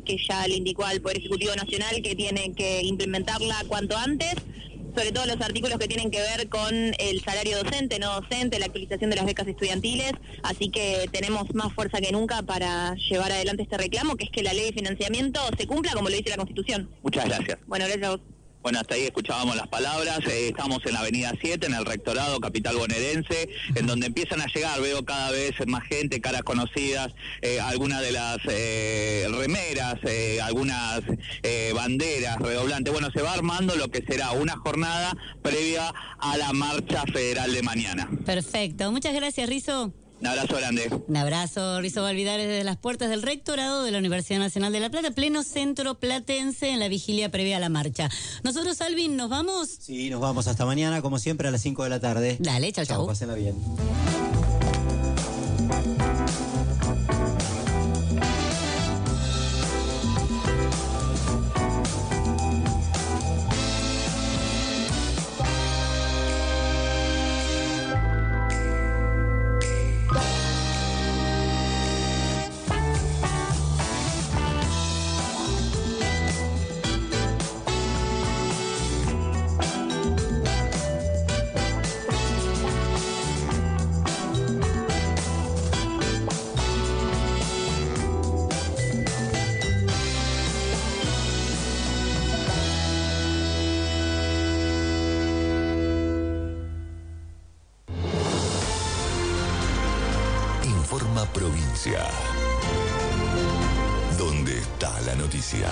que ya le indicó al Poder Ejecutivo Nacional que tiene que implementarla cuanto antes, sobre todo los artículos que tienen que ver con el salario docente, no docente, la actualización de las becas estudiantiles, así que tenemos más fuerza que nunca para llevar adelante este reclamo, que es que la ley de financiamiento se cumpla como lo dice la Constitución. Muchas gracias. Bueno, gracias a vos. Bueno, hasta ahí escuchábamos las palabras. Estamos en la avenida 7, en el Rectorado, capital bonaerense, en donde empiezan a llegar, veo cada vez más gente, caras conocidas, algunas de las remeras, algunas banderas redoblantes. Bueno, se va armando lo que será una jornada previa a la marcha federal de mañana. Perfecto, muchas gracias, Rizo. Un abrazo grande. Un abrazo, Rizo Valvidares, desde las puertas del Rectorado de la Universidad Nacional de La Plata, pleno centro platense en la vigilia previa a la marcha. Nosotros, Alvin, ¿nos vamos? Sí, nos vamos hasta mañana, como siempre, a las 5 de la tarde. Dale, chau, chau. Pásenla bien. Provincia. ¿Dónde está la noticia?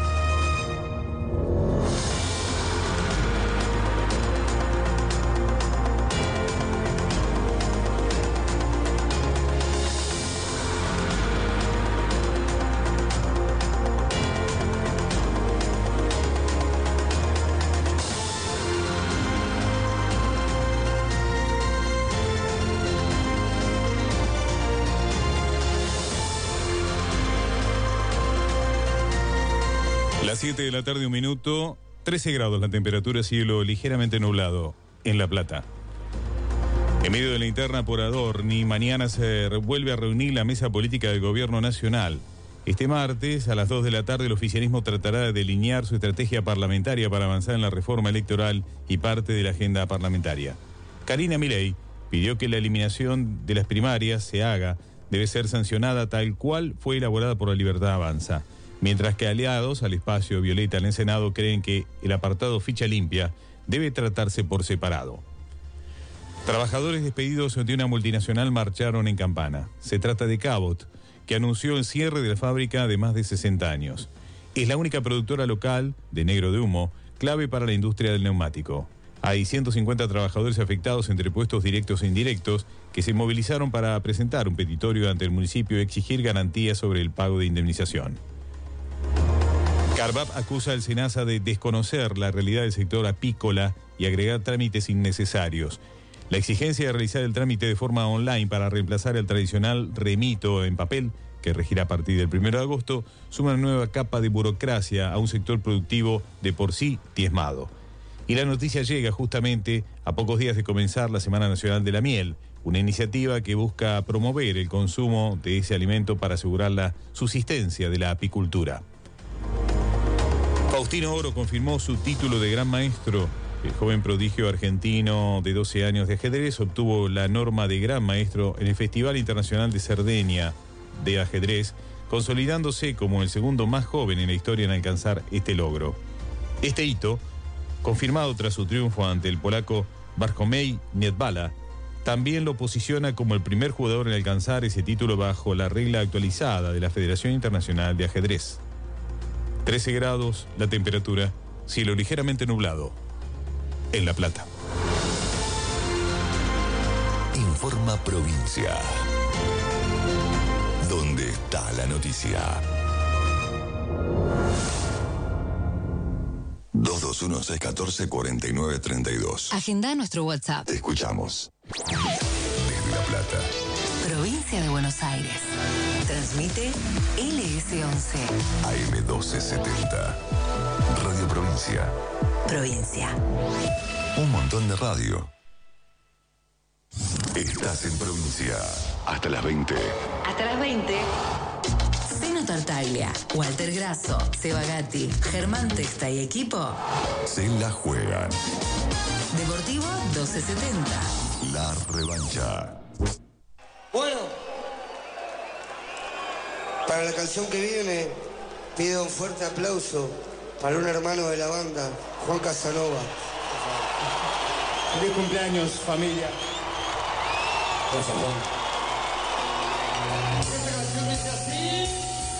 Las 7 de la tarde, 1 minuto, 13 grados la temperatura, cielo ligeramente nublado en La Plata. En medio de la interna por Adorni, mañana se vuelve a reunir la mesa política del Gobierno Nacional. Este martes, a las 2 de la tarde, el oficialismo tratará de delinear su estrategia parlamentaria para avanzar en la reforma electoral y parte de la agenda parlamentaria. Karina Milei pidió que la eliminación de las primarias se haga, debe ser sancionada tal cual fue elaborada por la Libertad Avanza. Mientras que aliados al espacio Violeta en el Senado creen que el apartado ficha limpia debe tratarse por separado. Trabajadores despedidos de una multinacional marcharon en Campana. Se trata de Cabot, que anunció el cierre de la fábrica de más de 60 años. Es la única productora local de negro de humo, clave para la industria del neumático. Hay 150 trabajadores afectados entre puestos directos e indirectos que se movilizaron para presentar un petitorio ante el municipio y exigir garantías sobre el pago de indemnización. Carvap acusa al SENASA de desconocer la realidad del sector apícola y agregar trámites innecesarios. La exigencia de realizar el trámite de forma online para reemplazar el tradicional remito en papel, que regirá a partir del 1 de agosto, suma una nueva capa de burocracia a un sector productivo de por sí diezmado. Y la noticia llega justamente a pocos días de comenzar la Semana Nacional de la Miel, una iniciativa que busca promover el consumo de ese alimento para asegurar la subsistencia de la apicultura. Faustino Oro confirmó su título de gran maestro. El joven prodigio argentino de 12 años de ajedrez obtuvo la norma de gran maestro en el Festival Internacional de Cerdeña de Ajedrez, consolidándose como el segundo más joven en la historia en alcanzar este logro. Este hito, confirmado tras su triunfo ante el polaco Bartłomiej Niedbala, también lo posiciona como el primer jugador en alcanzar ese título bajo la regla actualizada de la Federación Internacional de Ajedrez. 13 grados la temperatura, cielo ligeramente nublado en La Plata. Informa Provincia. ¿Dónde está la noticia? 221-614-4932. Agenda nuestro WhatsApp. Te escuchamos. Desde La Plata. Provincia de Buenos Aires. Transmite LS11. AM1270. Radio Provincia. Provincia. Un montón de radio. Estás en Provincia. Hasta las 20. Hasta las 20. Luciano Tartaglia, Walter Grasso, Seba Gatti, Germán Testa y equipo. Se la juegan. Deportivo 1270. La revancha. Bueno, para la canción que viene, pido un fuerte aplauso para un hermano de la banda, Juan Casanova. Feliz cumpleaños, familia. Gracias, Juan. Esta canción dice así.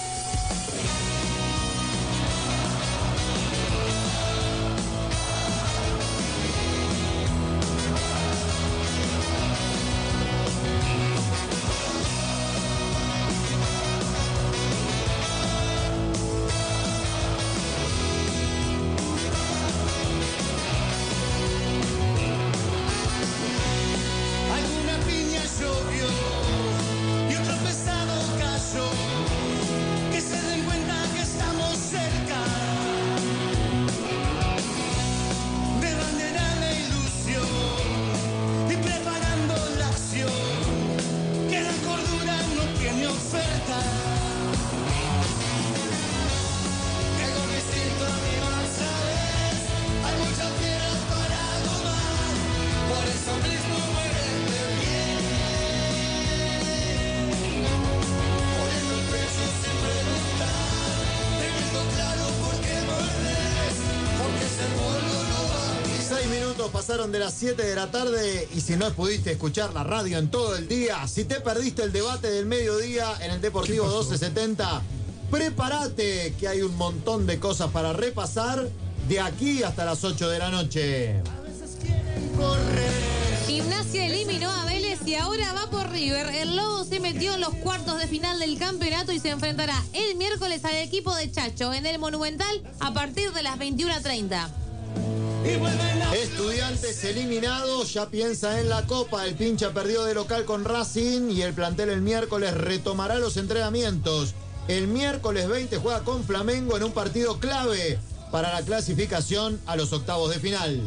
Alguna piña llovió y otro pesado cayó. Que se den cuenta que estamos cerca de banderar la ilusión y preparando la acción. Que la cordura no tiene oferta. Que con distinto a mi marcha es, hay muchas piedras para tomar. Por eso mismo muérete bien. Poniendo el pecho sin preguntar, teniendo claro por qué volvés, porque ser vuelo no va. 6 minutos pasaron de las 7 de la tarde y si no pudiste escuchar la radio en todo el día, si te perdiste el debate del mediodía en el Deportivo 1270, prepárate que hay un montón de cosas para repasar de aquí hasta las 8 de la noche. Gimnasia eliminó a Vélez y ahora va por River. El Lobo se metió en los cuartos de final del campeonato y se enfrentará el miércoles al equipo de Chacho en el Monumental a partir de las 21:30. Estudiantes eliminados, ya piensa en la Copa. El Pincha perdió de local con Racing y el plantel el miércoles retomará los entrenamientos. El miércoles 20 juega con Flamengo en un partido clave para la clasificación a los octavos de final.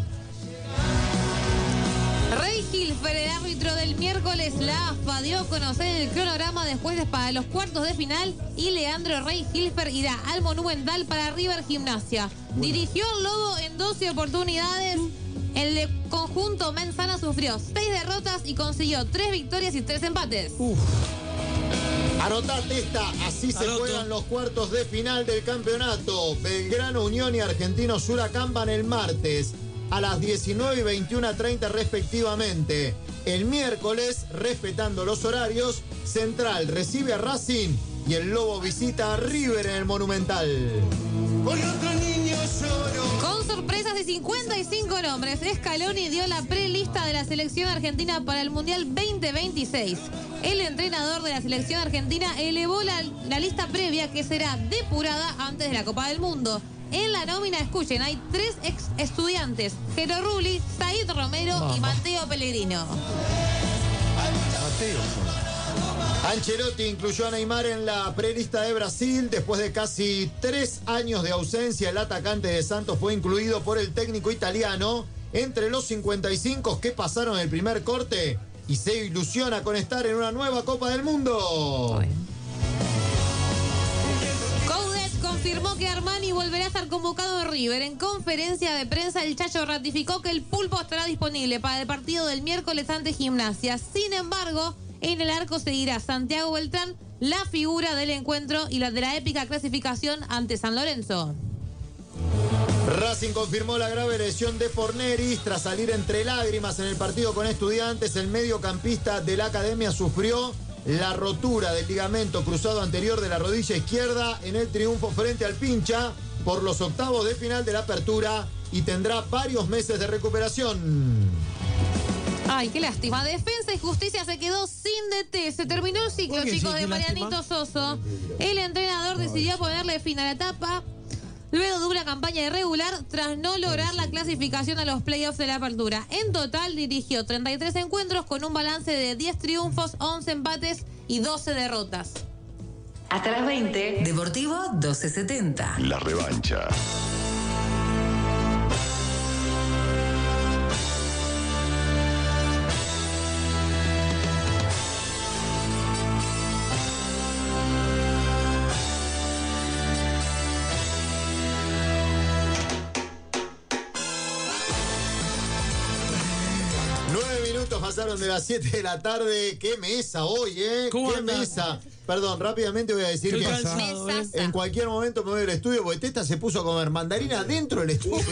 Rey Hilfer, el árbitro del miércoles, la AFA dio a conocer el cronograma de jueces para los cuartos de final y Leandro Rey Hilfer irá al Monumental para River Gimnasia. Dirigió al Lobo en 12 oportunidades. El de conjunto Menzana sufrió 6 derrotas y consiguió 3 victorias y 3 empates. Anotate esta, así se juegan los cuartos de final del campeonato. Belgrano, Unión y Argentinos Huracán van el martes a las 19 y 21:30 respectivamente. El miércoles, respetando los horarios, Central recibe a Racing y el Lobo visita a River en el Monumental. Hoy otro niño lloró. Con sorpresas de 55 nombres, Scaloni dio la prelista de la selección argentina para el Mundial 2026. El entrenador de la selección argentina elevó la lista previa que será depurada antes de la Copa del Mundo. En la nómina, escuchen, hay 3 ex estudiantes: Jero Rulli, Said Romero y Mateo Pellegrino. Ancelotti incluyó a Neymar en la prelista de Brasil. Después de casi 3 años de ausencia, el atacante de Santos fue incluido por el técnico italiano entre los 55 que pasaron el primer corte y se ilusiona con estar en una nueva Copa del Mundo. Coudet confirmó que Armani volverá a estar convocado a River. En conferencia de prensa, el Chacho ratificó que el pulpo estará disponible para el partido del miércoles ante Gimnasia. Sin embargo, en el arco seguirá Santiago Beltrán, la figura del encuentro y la de la épica clasificación ante San Lorenzo. Racing confirmó la grave lesión de Forneris tras salir entre lágrimas en el partido con Estudiantes. El mediocampista de la academia sufrió la rotura del ligamento cruzado anterior de la rodilla izquierda en el triunfo frente al Pincha por los octavos de final de la Apertura y tendrá varios meses de recuperación. Ay, qué lástima. Defensa y Justicia se quedó sin DT. Se terminó el ciclo, chicos, de Marianito Soso. El entrenador decidió ponerle fin a la etapa luego de una campaña irregular tras no lograr la clasificación a los playoffs de la Apertura. En total dirigió 33 encuentros con un balance de 10 triunfos, 11 empates y 12 derrotas. Hasta las 20, Deportivo 1270. La revancha. minutos pasaron de las 7 de la tarde. ¡Qué mesa hoy, ¿Cómo ¡Qué anda? mesa! Perdón, rápidamente voy a decir Estoy que cansado, en cualquier momento me voy al estudio porque Testa se puso a comer mandarina dentro del estudio.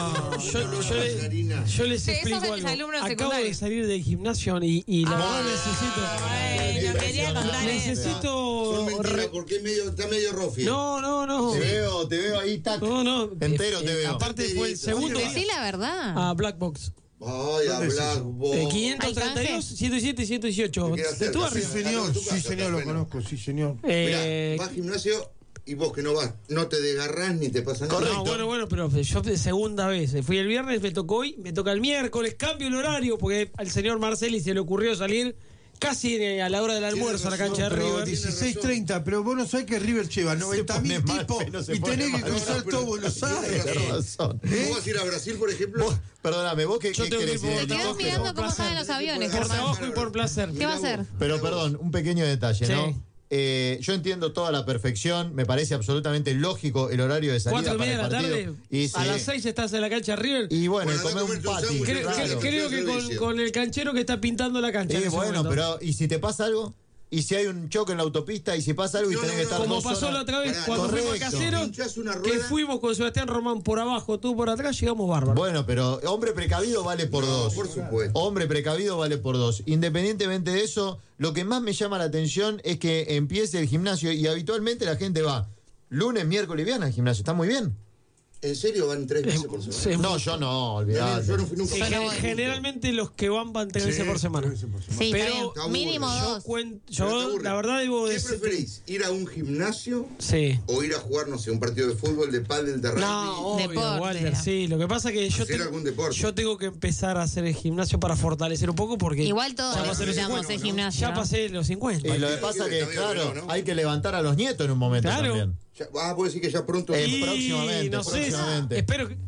Yo les Sí, explico esos son mis algo. alumnos Acabo secundarios. de salir del gimnasio y la verdad necesito. quería contar Necesito. Porque está medio rofi. No. Te veo ahí, tac. No. Entero te veo. Aparte fue el segundo. Decí la verdad. A Black Box. Ay, a Black Box. 532, 107 y 118. Estuvo arriba. Sí, señor, lo conozco, sí, señor. Vas al gimnasio y vos que no vas, no te desgarrás ni te pasa nada. No, bueno, pero yo de segunda vez. Fui el viernes, me tocó hoy, me toca el miércoles, cambio el horario, porque al señor Marceli se le ocurrió salir casi a la hora del almuerzo a la cancha de River. 16:30, pero vos no sabés que River lleva 90.000 tipos y tenés que cruzar todo Buenos Aires. Tenés razón. ¿Vos vas a ir a Brasil, por ejemplo? Perdóname, vos qué querés ir. Te quedás mirando cómo salen los aviones, Por Germán. trabajo y por placer. ¿Qué va a hacer? Pero perdón, un pequeño detalle, Sí. ¿no? Yo entiendo toda la perfección, me parece absolutamente lógico el horario de salida 4:30 de para la el partido. tarde, Y sí. a las 6 estás en la cancha de River. Y bueno, Bueno, comer un comerte un patty. sándwich, claro. Creo que con el canchero que está pintando la cancha. en ese Bueno, momento. pero ¿y si te pasa algo? ¿Y si hay un choque en la autopista y si pasa algo y tenés que estar como 2 pasó horas? la otra vez Pará, cuando fuimos a correcto. Caseros, Hinchás una que rueda. fuimos con Sebastián Román por abajo, tú por atrás, llegamos bárbaros. Bueno, pero hombre precavido vale por 2. Por supuesto. Hombre precavido vale por 2. Independientemente de eso, lo que más me llama la atención es que empiece el gimnasio y habitualmente la gente va lunes, miércoles y viernes al gimnasio. ¿Está muy bien? ¿En serio van 3 veces por semana? No, yo no, olvidate. Yo no fui nunca. Generalmente los que van 3 veces por semana. Sí, Pero está bien. Mínimo aburre. 2. Yo la verdad digo ¿Qué decir. preferís? ¿Ir a un gimnasio Sí. o ir a jugar, no sé, un partido de fútbol, de pádel, de rugby? No, obvio, Deporte. Walter, sí. Lo que pasa es que Hacer algún deporte. yo tengo que empezar a hacer el gimnasio para fortalecer un poco porque Igual todos ya pasé los necesitamos 50, el gimnasio. Ya ¿no? pasé los 50. Y lo que pasa es que, claro, hay que levantar a los nietos en un momento Claro. también. Puedo decir que ya pronto. Próximamente, no sé, próximamente. espero que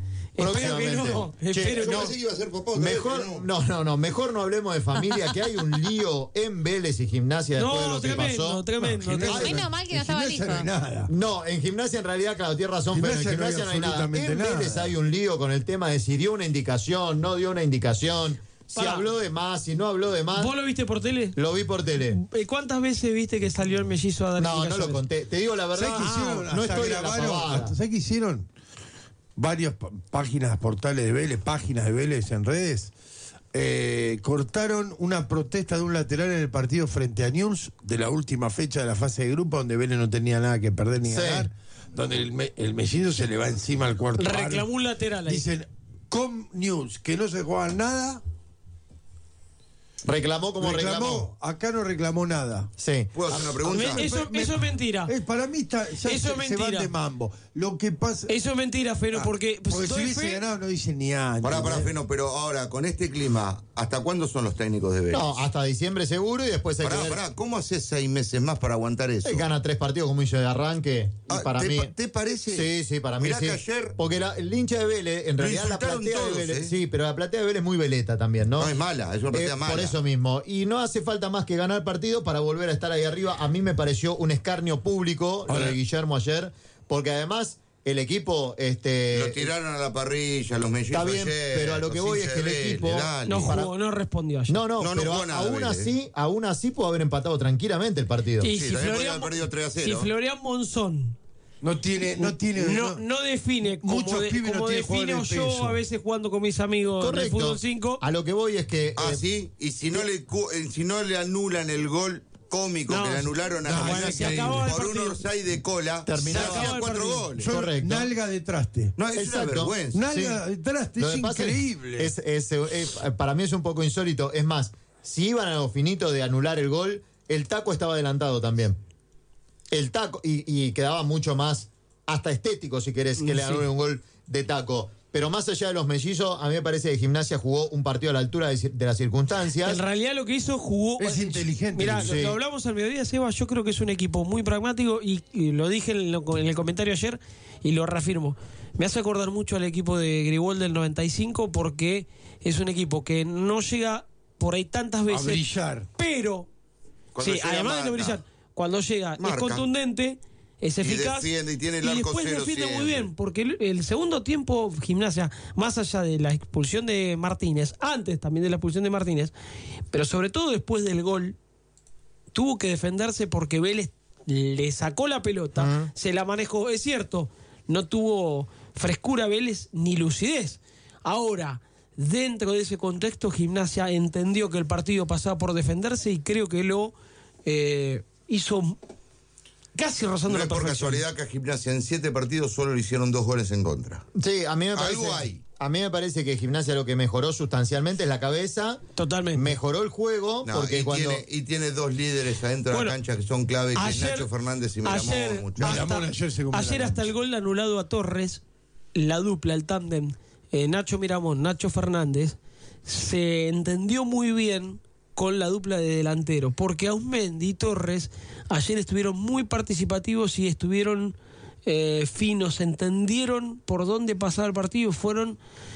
no. Che, Espero que Yo no. pensé que iba a ser papá. Mejor mejor no hablemos de familia, que hay un lío en Vélez y Gimnasia después de No, lo que pasó. tremendo. Menos mal que no estaba listo. No hay nada. No, en Gimnasia en realidad, claro, tienes razón, pero en Gimnasia no hay nada. En absolutamente Vélez nada. hay un lío con el tema de si dio una indicación, no dio una indicación, si Pará. habló de más, si no habló de más. ¿Vos lo viste por tele? Lo vi por tele. ¿Cuántas veces viste que salió el mellizo a dar No, no indicaciones? lo conté. Te digo la verdad, ¿Sabés qué hicieron? no Hasta estoy a la grabaron, pavada. ¿sabés qué hicieron? Varias páginas, portales de Vélez, páginas de Vélez en redes, cortaron una protesta de un lateral en el partido frente a News de la última fecha de la fase de grupo, donde Vélez no tenía nada que perder ni Sí. ganar, donde el mellizo se le va encima al cuarto. Reclamó un lateral ahí. Dicen, Com News, que no se juega nada. Reclamó como reclamó. Acá no reclamó nada. Sí. ¿Puedo hacer una pregunta? Eso es mentira. Para mí ya Eso es se van mentira. de mambo. Lo que pasa. Eso es mentira, Feno, porque Porque si doy hubiese fe- ganado no dicen ni años. Pará, Feno, pero ahora, con este clima, ¿hasta cuándo son los técnicos de Vélez? No, hasta diciembre seguro y después hay que ver. Pará, ¿cómo haces 6 meses más para aguantar eso? Gana 3 partidos como hizo de arranque. Y para mí. ¿Te parece? Sí, para mí Mirá sí. que ayer Porque el hincha de Vélez, en lo realidad la insultaron platea todos, de Vélez. ¿eh? Sí, pero la platea de Vélez es muy veleta también, ¿no? No es mala, es una platea mala. Por eso mismo. Y no hace falta más que ganar partido para volver a estar ahí arriba. A mí me pareció un escarnio público lo de Guillermo ayer, porque además el equipo. Lo tiraron a la parrilla, los mellizos. Está bien, ayer, pero a lo que los voy es hinchas que el de Vélez, equipo dale. No jugó, no respondió ayer. No, No pero jugó nada aún así pudo haber empatado tranquilamente el partido. Y Sí, si también podría Florian, haber perdido 3-0. si Florian Monzón No tiene. no define como, Muchos pibes no como tienen defino jugadores de yo peso. a veces jugando con mis amigos del Correcto. fútbol 5. A lo que voy es que. Sí, y si no le anulan el gol cómico No, que le anularon a no, Gimnasia bueno, se acabó el por un partido. offside de cola, Terminaba. se hacía 4 goles. Son Correcto. nalga de traste. No, es una vergüenza. Nalga de traste Lo es que pasa increíble. para mí es un poco insólito. Es más, si iban a lo finito de anular el gol, el taco estaba adelantado también. El taco, y quedaba mucho más, hasta estético, si querés, que le anulen un gol de taco. Pero más allá de los mellizos, a mí me parece que Gimnasia jugó un partido a la altura de las circunstancias. En realidad lo que hizo jugó... Es inteligente. Mirá, Sí. lo hablamos al mediodía, Seba, yo creo que es un equipo muy pragmático y lo dije en el comentario ayer y lo reafirmo. Me hace acordar mucho al equipo de Grigol del 95 porque es un equipo que no llega por ahí tantas veces. A brillar. Pero, Cuando sí, llega, además de no marca. brillar, cuando llega es Marca. contundente es eficaz. Defiende, y tiene el arco después cero defiende siempre. muy bien, porque el segundo tiempo Gimnasia, más allá de la expulsión de Martínez, antes también de la expulsión de Martínez, pero sobre todo después del gol, tuvo que defenderse porque Vélez le sacó la pelota, se la manejó. Es cierto, no tuvo frescura Vélez ni lucidez. Ahora, dentro de ese contexto, Gimnasia entendió que el partido pasaba por defenderse y creo que lo hizo casi rozando No la es por perfección. casualidad que a Gimnasia en 7 partidos solo le hicieron 2 goles en contra. Sí, a mí me parece. Algo hay. A mí me parece que Gimnasia lo que mejoró sustancialmente es la cabeza. Totalmente. Mejoró el juego. No, porque y tiene 2 líderes adentro de la cancha que son clave, que es Nacho Fernández y Miramón. Ayer hasta el gol anulado a Torres, la dupla, el tándem, Nacho Miramón, Nacho Fernández, se entendió muy bien con la dupla de delantero, porque Auzmendi y Torres ayer estuvieron muy participativos y estuvieron finos, entendieron por dónde pasaba el partido, fueron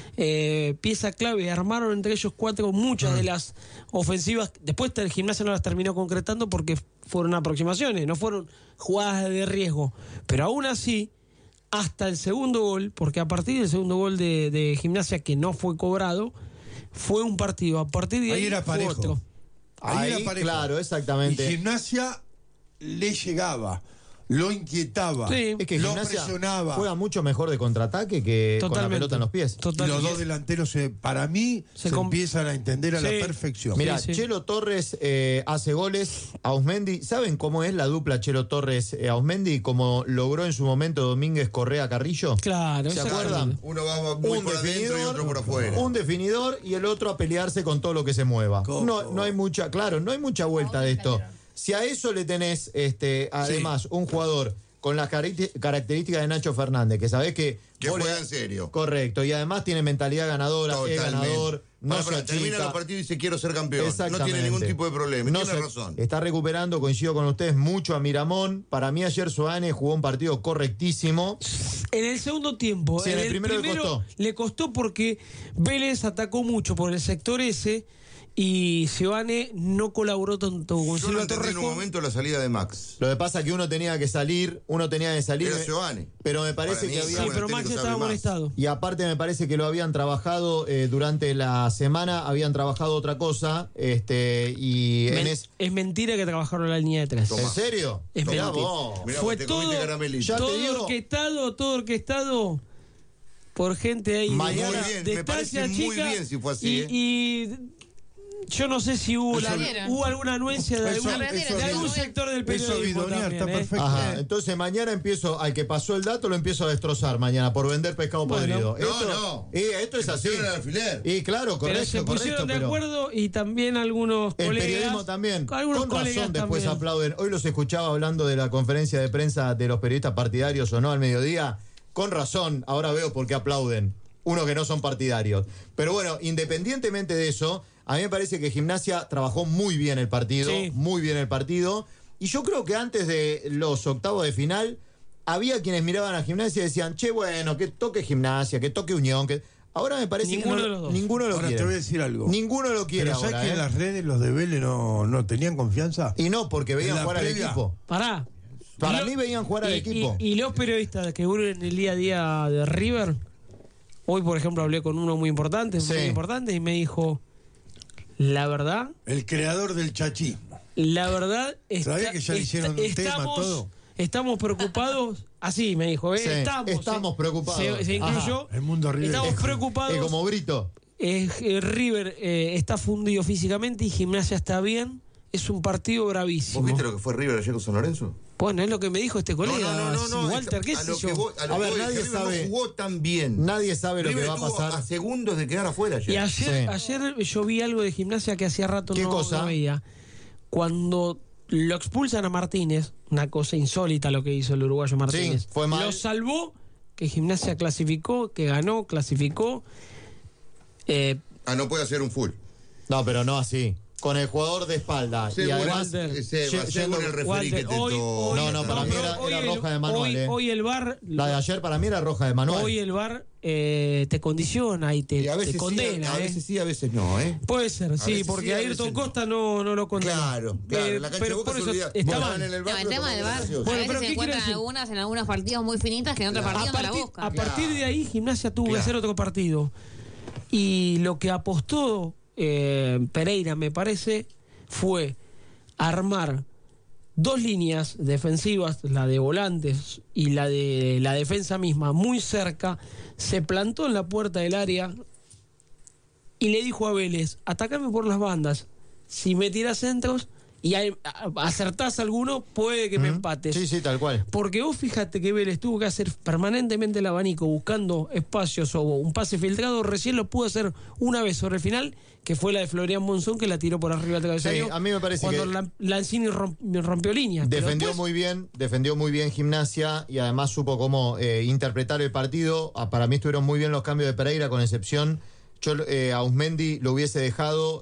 pieza clave, armaron entre ellos 4 muchas de las ofensivas. Después el Gimnasia no las terminó concretando porque fueron aproximaciones, no fueron jugadas de riesgo, pero aún así hasta el segundo gol, porque a partir del segundo gol de Gimnasia, que no fue cobrado, fue un partido. A partir de ahí era fue parejo. otro. Ahí era parejo. Claro, exactamente. Y Gimnasia le llegaba, lo inquietaba, Es que lo Gimnasia presionaba. juega mucho mejor de contraataque que con la pelota en los pies. Y los dos delanteros, para mí, se empiezan a entender a la perfección. Mira, Chelo Torres hace goles, Auzmendi. ¿Saben cómo es la dupla Chelo Torres-Auzmendi? Como logró en su momento Domínguez Correa Carrillo. Claro, ¿se acuerdan? Uno va muy por adentro y otro por afuera. Un definidor y el otro a pelearse con todo lo que se mueva. No hay mucha, no hay mucha vuelta de esto. Si a eso le tenés, además, un jugador con las características de Nacho Fernández, que sabés que juega en serio. Correcto, y además tiene mentalidad ganadora, es ganador, no se achica. Termina los partidos y dice quiero ser campeón. No Exactamente. tiene ningún tipo de problema, tiene razón. Está recuperando, coincido con ustedes, mucho a Miramón. Para mí ayer Soane jugó un partido correctísimo. En el segundo tiempo, Sí, en el primero le costó porque Vélez atacó mucho por el sector ese y Giovanni no colaboró tanto con Yo no Silva entendí en un Torrejón. momento la salida de Max. Lo que pasa es que uno tenía que salir. Era Giovanni. Pero me parece que había... Sí, pero Max estaba amonestado. Y aparte me parece que lo habían trabajado durante la semana, habían trabajado otra cosa, y Es mentira que trabajaron la línea de 3. ¿En serio? Es Mirá mentira. vos. Mirá, Fue te comiste caramelito. Ya te digo. todo orquestado por gente ahí Mañana- Muy bien, de me parece estancia muy chica, bien si fue así. y yo no sé si hubo, Eso- hubo alguna anuencia de Eso- algún sector del periodismo bidonear, también, está perfecto. Ajá, entonces mañana empiezo, al que pasó el dato lo empiezo a destrozar mañana por vender pescado podrido. Esto es así. pusieron el alfiler. Y claro, Pero correcto, se pusieron correcto, de pero acuerdo y también algunos el colegas. periodismo también. Algunos Con colegas razón después también. aplauden. Hoy los escuchaba hablando de la conferencia de prensa de los periodistas partidarios o no al mediodía. Con razón, ahora veo por qué aplauden. Uno que no son partidarios. Pero bueno, independientemente de eso, a mí me parece que Gimnasia trabajó muy bien el partido, muy bien el partido. Y yo creo que antes de los octavos de final, había quienes miraban a Gimnasia y decían, che, bueno, que toque Gimnasia, que toque Unión. Ahora me parece Ninguno que de los dos. ninguno lo Ahora quiere. te voy a decir algo. Ninguno lo quiere Pero ¿sabes ahora, que en ¿eh? las redes los de Vélez no tenían confianza? Y no, porque veían En la jugar al previa. equipo. Pará. Para Y mí veían jugar al equipo. Y los periodistas que cubren el día a día de River, hoy por ejemplo hablé con uno muy importante, y me dijo, la verdad... El creador del chachismo. La verdad... ¿Sabés que ya le hicieron un tema, todo? Estamos preocupados, así me dijo, Sí, estamos preocupados. Se incluyó. Ajá. El mundo River. Estamos preocupados. Es como Brito. River está fundido físicamente y Gimnasia está bien. Es un partido bravísimo. ¿Vos viste lo que fue River ayer con San Lorenzo? Bueno, es lo que me dijo este colega. No, Walter, ¿qué a sé lo yo? que voy- a lo A que ver, voy, nadie River sabe. no jugó tan bien. Nadie sabe lo River que va a estuvo pasar. a segundos de quedar afuera ayer. Y ayer Sí. yo vi algo de Gimnasia que hacía rato ¿Qué no cosa? veía. Cuando lo expulsan a Martínez, una cosa insólita lo que hizo el uruguayo Martínez. Sí, fue mal. Lo salvó, que Gimnasia clasificó, que ganó, clasificó. No puede hacer un full. No, pero no así. con el jugador de espalda. Y además, según el referí que te para mí era roja de Manuel. Hoy el VAR... La de ayer para mí era roja de Manuel. Hoy el VAR te condiciona y te condena. A veces sí, a veces no, ¿eh? Puede ser, sí, porque a Ayrton Costa no lo condena. Claro, la cancha de Boca por eso se olvida. está mal. El tema del VAR. A veces se encuentran en algunos partidos muy finitas que en otros partidos no la buscan. A partir de ahí, Gimnasia tuvo que hacer otro partido. Y lo que apostó Pereira, me parece, fue armar dos líneas defensivas, la de volantes y la de la defensa misma, muy cerca. Se plantó en la puerta del área y le dijo a Vélez: atacame por las bandas. Si me tiras centros y acertás alguno, puede que me empates. Sí, tal cual. Porque vos fíjate que Vélez tuvo que hacer permanentemente el abanico buscando espacios o un pase filtrado. Recién lo pudo hacer una vez sobre el final, que fue la de Florian Monzón, que la tiró por arriba del travesaño. Sí, a mí me parece cuando Lanzini rompió líneas. Defendió muy bien Gimnasia y además supo cómo interpretar el partido. Para mí estuvieron muy bien los cambios de Pereira, con excepción. Yo a Usmendi lo hubiese dejado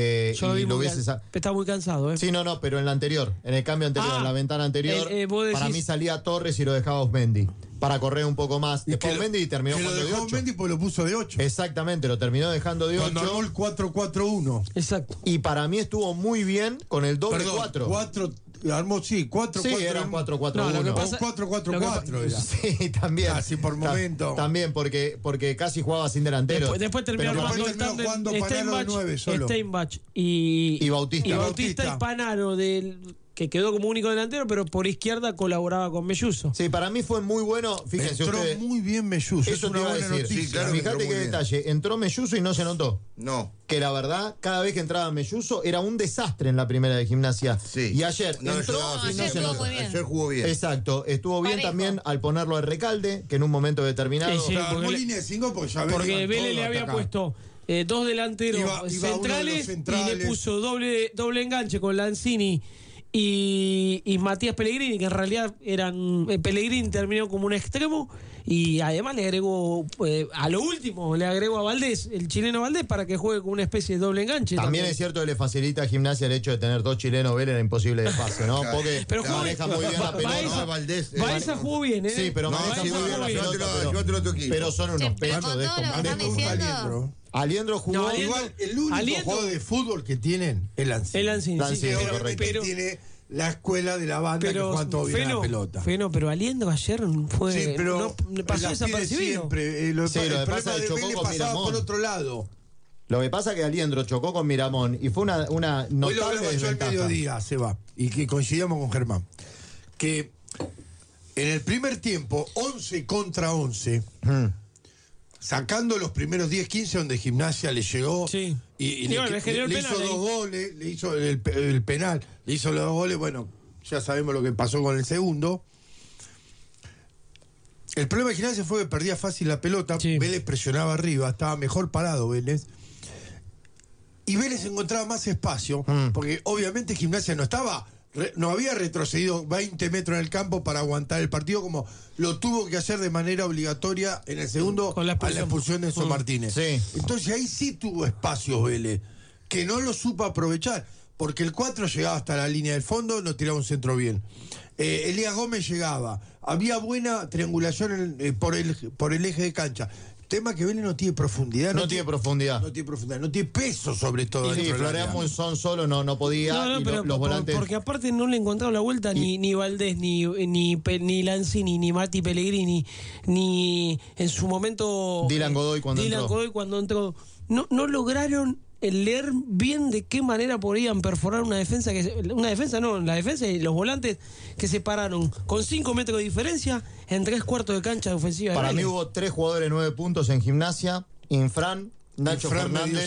está muy cansado, Sí, pero en la anterior, en el cambio anterior, en la ventana anterior, para mí salía Torres y lo dejaba Usmendi para correr un poco más. Después Usmendi terminó jugando de 8. Usmendi pues lo puso de 8. Exactamente, lo terminó dejando de 8. Cuando armó el 4-4-1. Exacto. Y para mí estuvo muy bien con el doble 4. Armó, 4-4-1. Sí, eran 4-4-1. 4-4-4 era. Sí, también. Casi por momento. También, porque casi jugaba sin delantero. Después terminó jugando Panaro de 9 solo. Steinbach y Bautista. Y Bautista y Panaro, que quedó como único delantero, pero por izquierda colaboraba con Melluso. Sí, para mí fue muy bueno. Fíjense entró ustedes, muy bien Melluso. Eso te iba a decir. Sí, claro, fíjate qué detalle. Entró Melluso y no se notó. No. Que la verdad, cada vez que entraba Melluso era un desastre en la primera de Gimnasia. Sí. Y ayer entró y no se notó. Ayer jugó bien. Exacto. Estuvo bien también al ponerlo a Recalde, que en un momento determinado... Armó línea de 5 porque Vélez le había puesto dos delanteros centrales y le puso doble enganche con Lanzini y Matías Pellegrini, que en realidad Pellegrini terminó como un extremo, y además le agregó a lo último le agregó a Valdés, el chileno Valdés, para que juegue con una especie de doble enganche. También es cierto que le facilita a Gimnasia el hecho de tener dos chilenos. Vélez era imposible de pase, ¿no? Porque pero maneja muy bien la pelota. Baeza jugó bien, Sí, pero maneja muy bien la pelota, pero son unos pechos de estos. Aliendro jugó. Igual, el único juego de fútbol que tienen es Lanzini. Pero tiene la escuela de la banda que juega todo bien a la pelota. Pero Aliendro ayer fue. Sí, pero no pasó desapercibido. Lo que pasa es que chocó con Miramón. por otro lado. Lo que pasa es que Aliendro chocó con Miramón y fue una notable hoy lo hablaba yo al mediodía, Seba, y que coincidíamos con Germán, que en el primer tiempo 11 contra 11, sacando los primeros 10-15 donde Gimnasia le llegó y le hizo 2 goles, le hizo el penal, le hizo los 2 goles, bueno, ya sabemos lo que pasó con el segundo. El problema de Gimnasia fue que perdía fácil la pelota, Vélez presionaba arriba, estaba mejor parado Vélez, y Vélez encontraba más espacio, porque obviamente Gimnasia no había retrocedido 20 metros en el campo para aguantar el partido, como lo tuvo que hacer de manera obligatoria en el segundo a la expulsión de Enzo Martínez. Entonces ahí sí tuvo espacio Vélez, que no lo supo aprovechar, porque el 4 llegaba hasta la línea del fondo, no tiraba un centro bien. Elías Gómez llegaba, había buena triangulación por el eje de cancha. Tema que Vélez no tiene profundidad. No tiene profundidad. No tiene peso sobre todo. Sí, Florian Monzón solo no podía. Pero los volantes... Porque aparte no le encontraron la vuelta ni Valdés, ni Lanzini, ni Mati Pellegrini, ni en su momento Dylan Godoy cuando entró. No lograron leer bien de qué manera podían perforar la defensa y los volantes que se pararon con 5 metros de diferencia en 3/4 de cancha de ofensiva. Para mí hubo 3 jugadores de 9 puntos en Gimnasia: Infran, Nacho Fernández.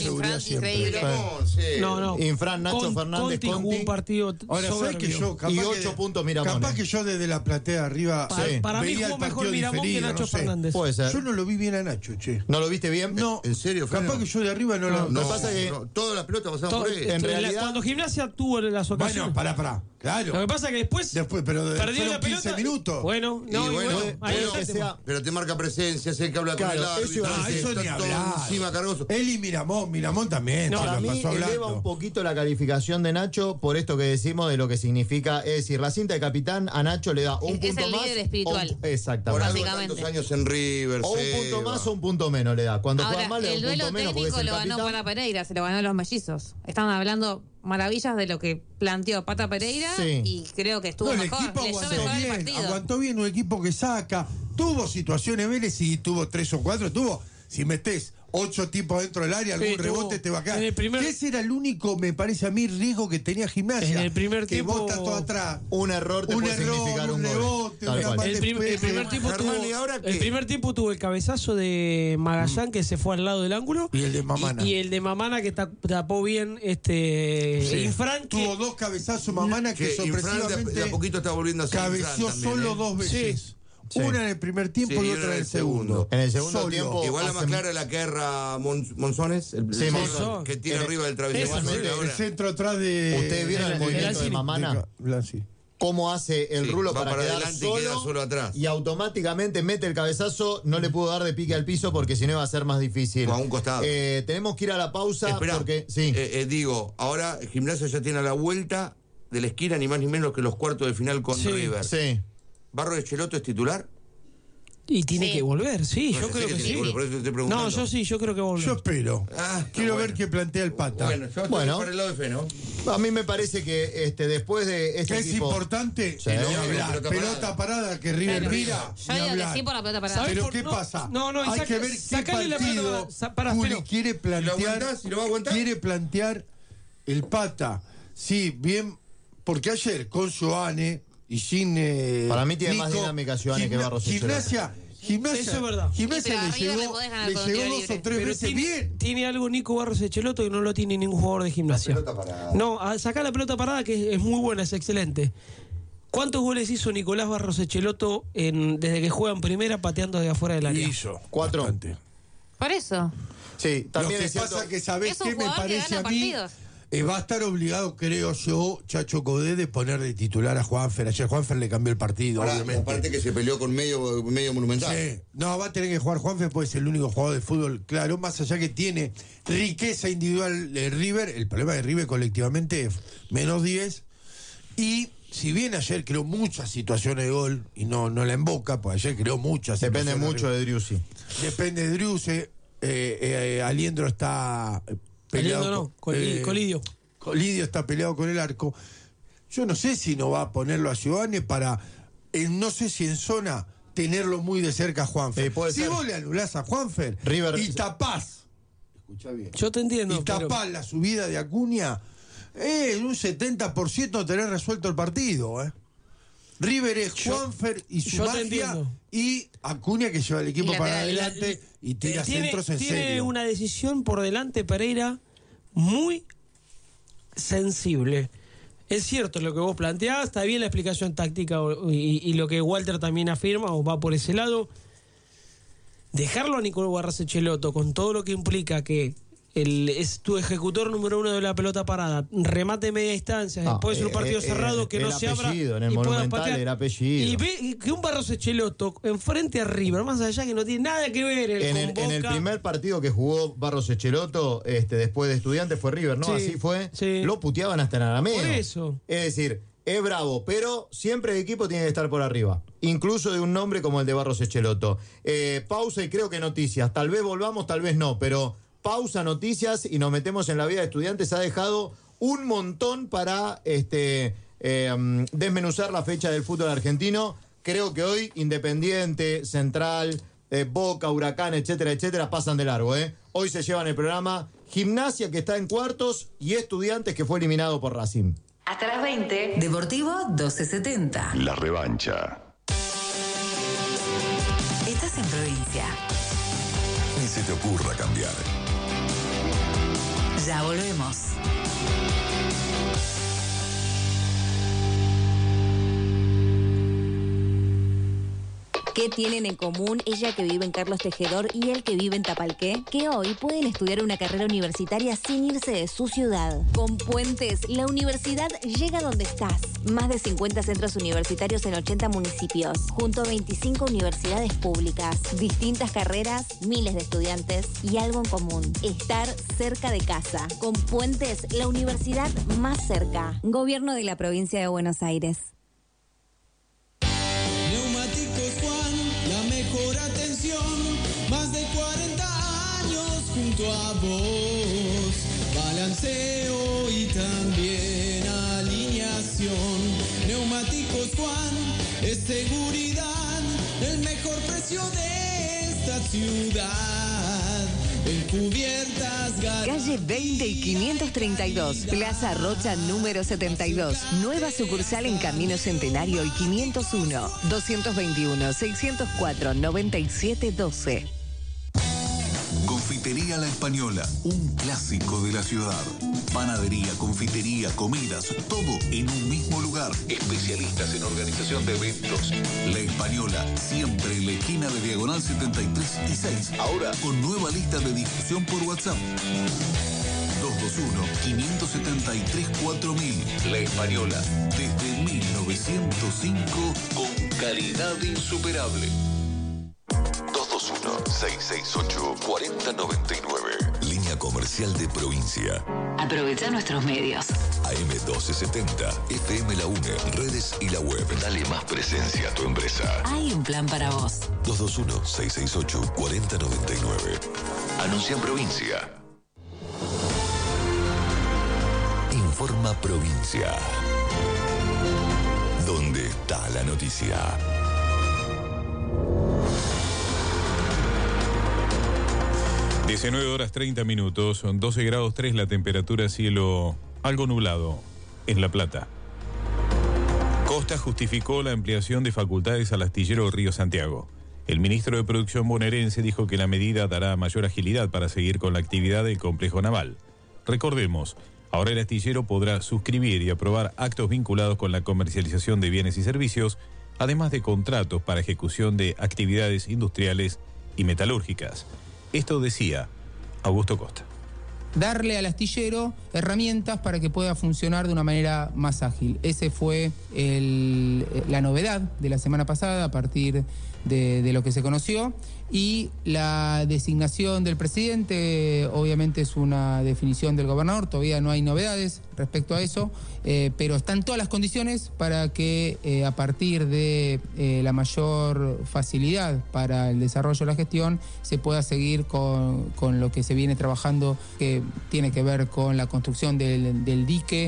Infran, Nacho Fernández, Conti jugó un partido. Ahora, ¿sabes que yo? Y 8 puntos Miramón. Capaz que yo desde la platea arriba. Para mí jugó mejor Miramón que Nacho Fernández. Puede ser. Yo no lo vi bien a Nacho, che. ¿No lo viste bien? No. ¿En serio? Capaz que yo de arriba no lo. No pasa que todas las pelotas pasaban por él. En realidad, cuando Gimnasia tuvo las ocasiones. Bueno, pará. Claro. Lo que pasa es que después perdió la 15 pelota. minutos. Pero te marca presencia, sé que habla con el árbitro. Eso ni hablar. Encima cargoso. Él y Miramón también. No, para mí eleva un poquito la calificación de Nacho por esto que decimos de lo que significa. Es decir, la cinta de capitán a Nacho le da un punto el más. líder espiritual. Exactamente. Por algo tantos años en River. O un punto más o un punto menos le da. Cuando Ahora, juega mal le da el un duelo punto menos porque es técnico el lo ganó capitán. Pata Pereira, se lo ganó a los mellizos. Estaban hablando maravillas de lo que planteó Pata Pereira Sí. y creo que estuvo El mejor. equipo Leyó aguantó mejor el bien, partido. aguantó bien un equipo que saca. Tuvo situaciones Vélez y tuvo 3 o 4. Si metés 8 tipos dentro del área, algún rebote te va a quedar. Ese era el único, me parece a mí, riesgo que tenía Gimnasia. En el primer que tiempo, vos estás todo atrás. Un error te puede significar un rebote, gol. una El primer tiempo tuvo el cabezazo de Magallán que se fue al lado del ángulo. Y el de Mamana. Y el de Mamana que tapó bien Infran. Tuvo 2 cabezazos Mamana que sorpresivamente de a poquito está volviendo a ser cabeció Infran también, solo 2 veces. Sí. Una en el primer tiempo y otra en el segundo. En el segundo tiempo. Igual la más clara es la que erra Monzones, Monzón. que tira arriba del travesaño. El centro atrás de. ¿Ustedes vieron el movimiento de Mamana? Cómo hace el rulo va para quedar adelante y queda solo atrás. y automáticamente mete el cabezazo, no le pudo dar de pique al piso porque si no iba a ser más difícil. A un costado. Tenemos que ir a la pausa. Esperá, porque sí. digo, ahora el Gimnasia ya tiene a la vuelta de la esquina ni más ni menos que los cuartos de final con River. Sí. ¿Barro de Cheloto es titular? Y tiene que volver, sí, No, yo creo que sí. Por eso te estoy preguntando. No, yo creo que volver. Yo espero. Quiero ver bueno. qué plantea el Pata. Bueno, yo estoy por el lado de fe, ¿no? A mí me parece que después de este Es equipo... importante Sí. ni hablar. Pelota parada que River mira. Yo ni digo que hablar. sí por la pelota parada. Pero ¿qué pasa? y Hay que ver qué sacale la partido pelota para Juli pero- quiere plantear. ¿Lo aguantás? ¿Y lo va a aguantar? Quiere plantear el Pata. Sí, bien. Porque ayer con Joane y sin. Para mí tiene Nico, más dinámica Joane que Barros Gimnasia. Eso es verdad. Gimnasia Sí, pero le arriba le llegó, podés ganar le con un llegó tiro 2 libre. o 3 Pero veces bien. tiene algo Nico Barros Echeloto que no lo tiene ningún jugador de Gimnasia. No, sacar la pelota parada que es muy buena, es excelente. ¿Cuántos goles hizo Nicolás Barros Echeloto desde que juega en primera pateando de afuera del área? Hizo 4. bastante. Por eso. Sí, también Lo que es cierto. pasa que sabés Es un qué me jugador que parece gana a mí. partidos. Va a estar obligado, creo yo, Chacho Codé, de poner de titular a Juanfer. Ayer Juanfer le cambió el partido, Ahora, obviamente. aparte que se peleó con medio monumental. Sí. No, va a tener que jugar Juanfer, pues es el único jugador de fútbol, claro, más allá que tiene riqueza individual de River. El problema de River colectivamente es menos 10. Y si bien ayer creó muchas situaciones de gol y no la emboca, pues ayer creó muchas. Depende mucho de Driussi. Depende de Driussi. Aliendro está peleado. Colidio. Colidio está peleado con el arco. Yo no sé si no va a ponerlo a Giovanni para, no sé si en zona, tenerlo muy de cerca a Juanfer. Si ser. vos le anulás a Juanfer River- y tapás, escuchá bien, Yo te entiendo. y tapás la subida de Acuña, en un 70% tenés resuelto el partido. River es Juanfer y su yo te magia entiendo. y Acuña que lleva el equipo Y para lateral, adelante y tira tiene centros en tiene serio. una decisión por delante Pereira muy sensible. Es cierto lo que vos planteás, está bien la explicación táctica y lo que Walter también afirma o va por ese lado. Dejarlo a Nicolás Barros Echeloto con todo lo que implica que es tu ejecutor número 1 de la pelota parada, remate media distancia, después un partido cerrado que no se abra en el y puedas Monumental patear. era apellido. Y ve que un Barros Echeloto enfrente a River, más allá que no tiene nada que ver En el primer partido que jugó Barros Echeloto, después de Estudiantes, fue River, ¿no? Sí, Así fue. sí. Lo puteaban hasta en arameo. Por eso. Es decir, es bravo, pero siempre el equipo tiene que estar por arriba. Incluso de un nombre como el de Barros Echeloto. Pausa y creo que noticias. Tal vez volvamos, tal vez no, pero pausa, noticias y nos metemos en la vida de Estudiantes. Ha dejado un montón para desmenuzar la fecha del fútbol argentino. Creo que hoy Independiente, Central, Boca, Huracán, etcétera, etcétera, pasan de largo. Hoy se llevan el programa Gimnasia, que está en cuartos, y Estudiantes, que fue eliminado por Racing. Hasta las 20. Deportivo 1270. La revancha. Estás en provincia. Ni se te ocurra cambiar. Ya volvemos. ¿Qué tienen en común ella que vive en Carlos Tejedor y él que vive en Tapalqué? Que hoy pueden estudiar una carrera universitaria sin irse de su ciudad. Con Puentes, la universidad llega donde estás. Más de 50 centros universitarios en 80 municipios, junto a 25 universidades públicas, distintas carreras, miles de estudiantes y algo en común: estar cerca de casa. Con Puentes, la universidad más cerca. Gobierno de la provincia de Buenos Aires. Neumáticos Juan, la mejor atención, más de 40 años junto a vos, balanceo y también alineación. Neumáticos Juan, es seguridad, el mejor precio de esta ciudad. En cubiertas, Calle 20 y 532, Plaza Rocha número 72. Nueva sucursal en Camino Centenario y 501, 221-604-9712. Confitería La Española, un clásico de la ciudad. Panadería, confitería, comidas, todo en un mismo lugar. Especialistas en organización de eventos. La Española, siempre en la esquina de Diagonal 73 y 6. Ahora con nueva lista de difusión por WhatsApp. 221-573-4000. La Española, desde 1905, con calidad insuperable. 221-668-4099. Línea comercial de provincia. Aprovecha nuestros medios. AM1270, FM La UNE, redes y la web. Dale más presencia a tu empresa. Hay un plan para vos. 221-668-4099. Anuncia en provincia. Informa provincia. ¿Dónde está la noticia? 19 horas 30 minutos, son 12 grados 3 la temperatura, cielo algo nublado en La Plata. Costa justificó la ampliación de facultades al astillero Río Santiago. El ministro de Producción bonaerense dijo que la medida dará mayor agilidad para seguir con la actividad del complejo naval. Recordemos, ahora el astillero podrá suscribir y aprobar actos vinculados con la comercialización de bienes y servicios, además de contratos para ejecución de actividades industriales y metalúrgicas. Esto decía Augusto Costa. Darle al astillero herramientas para que pueda funcionar de una manera más ágil. Ese fue la novedad de la semana pasada a partir de lo que se conoció, y la designación del presidente obviamente es una definición del gobernador. Todavía no hay novedades respecto a eso, pero están todas las condiciones para que a partir de la mayor facilidad para el desarrollo de la gestión se pueda seguir con lo que se viene trabajando, que tiene que ver con la construcción del dique.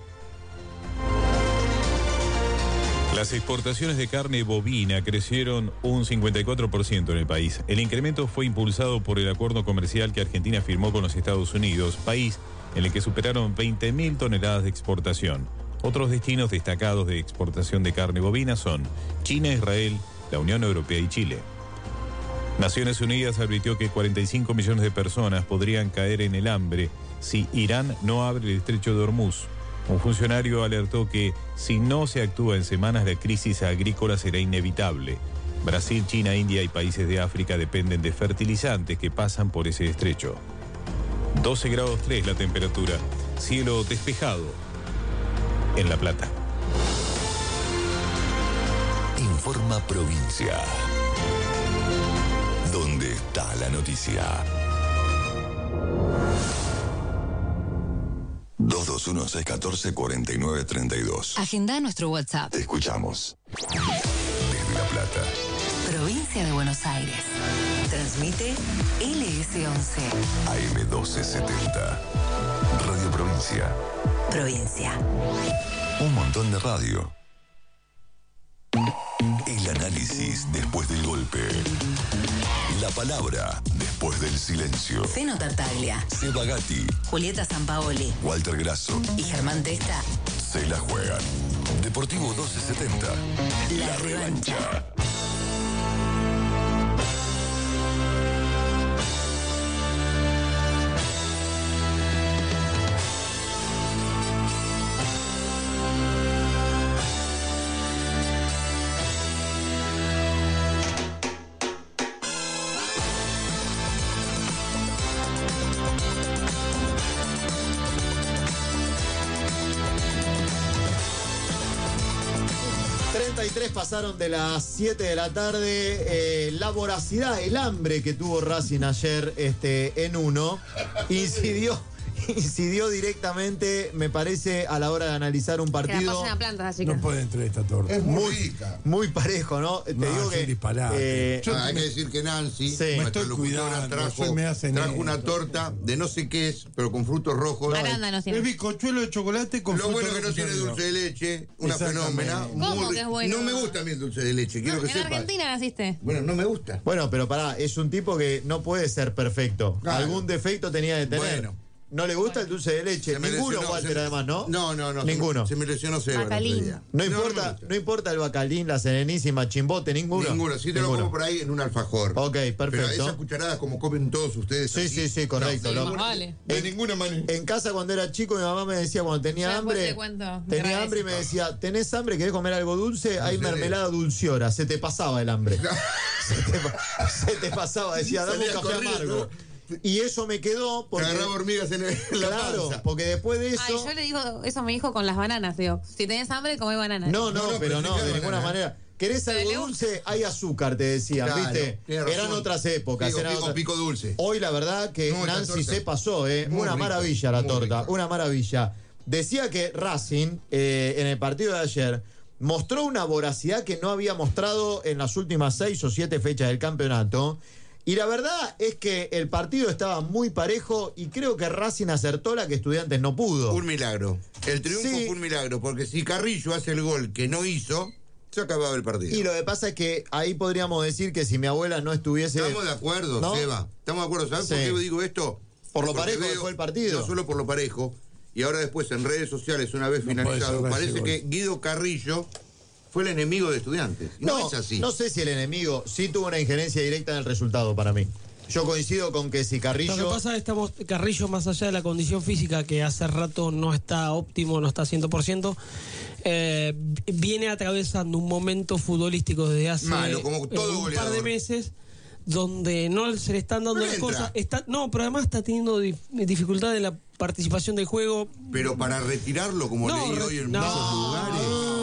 Las exportaciones de carne bovina crecieron un 54% en el país. El incremento fue impulsado por el acuerdo comercial que Argentina firmó con los Estados Unidos, país en el que superaron 20.000 toneladas de exportación. Otros destinos destacados de exportación de carne bovina son China, Israel, la Unión Europea y Chile. Naciones Unidas advirtió que 45 millones de personas podrían caer en el hambre si Irán no abre el estrecho de Hormuz. Un funcionario alertó que si no se actúa en semanas, la crisis agrícola será inevitable. Brasil, China, India y países de África dependen de fertilizantes que pasan por ese estrecho. 12 grados 3 la temperatura, cielo despejado en La Plata. Informa provincia. ¿Dónde está la noticia? 221-614-4932. Agenda nuestro WhatsApp. Te escuchamos. Desde La Plata. Provincia de Buenos Aires. Transmite LS11. AM1270. Radio Provincia. Provincia. Un montón de radio. El análisis después del golpe. La palabra después del silencio. Zeno Tartaglia. Seba Gatti. Julieta Sampaoli. Walter Grasso. Y Germán Testa. Se la juegan. Deportivo 1270. La revancha. 23 pasaron de las 7 de la tarde. La voracidad, el hambre que tuvo Racing ayer en uno incidió directamente, me parece, a la hora de analizar un partido. Que la pasen a plantas, así que. No puede entrar esta torta. Es muy rica. Muy parejo, ¿no? Te digo que disparate. Hay que decir que Nancy, me estoy cuidando, trajo una torta de no sé qué es, pero con frutos rojos. Arándanos tiene. Es bizcochuelo de chocolate con Lo bueno que no tiene dulce de leche, una fenómena. ¿Cómo que es bueno? No me gusta a mí el dulce de leche, quiero que En sepas. Argentina naciste. Bueno, no me gusta. Bueno, pero pará, es un tipo que no puede ser perfecto. Claro. Algún defecto tenía de tener. Bueno. No le gusta el dulce de leche. Ninguno, Walter, además, ¿no? No. Ninguno. Se me lesionó Seba. Bacalín. No importa el bacalín, la serenísima, chimbote, ninguno. Ninguno. Sí te lo como por ahí en un alfajor. Ok, perfecto. Pero esas cucharadas como comen todos ustedes. Sí, correcto. De ninguna manera. En casa cuando era chico mi mamá me decía cuando tenía hambre. Tenía hambre y me decía, ¿tenés hambre? ¿Querés comer algo dulce? Hay mermelada dulciora. Se te pasaba el hambre. se te pasaba. Decía, dame un café amargo. Y eso me quedó porque... Agarraba hormigas en la panza. Porque después de eso... Ay, yo le digo, eso me dijo con las bananas, digo. Si tenés hambre, comé bananas. No, pero de ninguna manera. ¿Querés algo dulce? Hay azúcar, te decían, Claro, ¿viste? Eran otras épocas. Pico dulce. Hoy la verdad que Nancy se pasó, una maravilla la torta, una maravilla. Decía que Racing, en el partido de ayer, mostró una voracidad que no había mostrado en las últimas 6 o 7 fechas del campeonato. Y la verdad es que el partido estaba muy parejo y creo que Racing acertó la que Estudiantes no pudo. Un milagro. El triunfo fue un milagro, porque si Carrillo hace el gol que no hizo, se acababa el partido. Y lo que pasa es que ahí podríamos decir que si mi abuela no estuviese... Estamos de acuerdo, ¿no? Seba. Estamos de acuerdo. ¿Sabes por qué digo esto? Por lo parejo que fue el partido. No solo por lo parejo. Y ahora después en redes sociales, una vez finalizado, parece que Guido Carrillo fue el enemigo de Estudiantes. No es así. No sé si el enemigo sí tuvo una injerencia directa en el resultado para mí. Yo coincido con que si Carrillo... Lo que pasa es que Carrillo, más allá de la condición física, que hace rato no está óptimo, no está 100%, viene atravesando un momento futbolístico desde hace como todo un par de meses, donde no se le están dando las cosas. Pero además está teniendo dificultad en la participación del juego. Pero para retirarlo, como leí hoy en muchos lugares...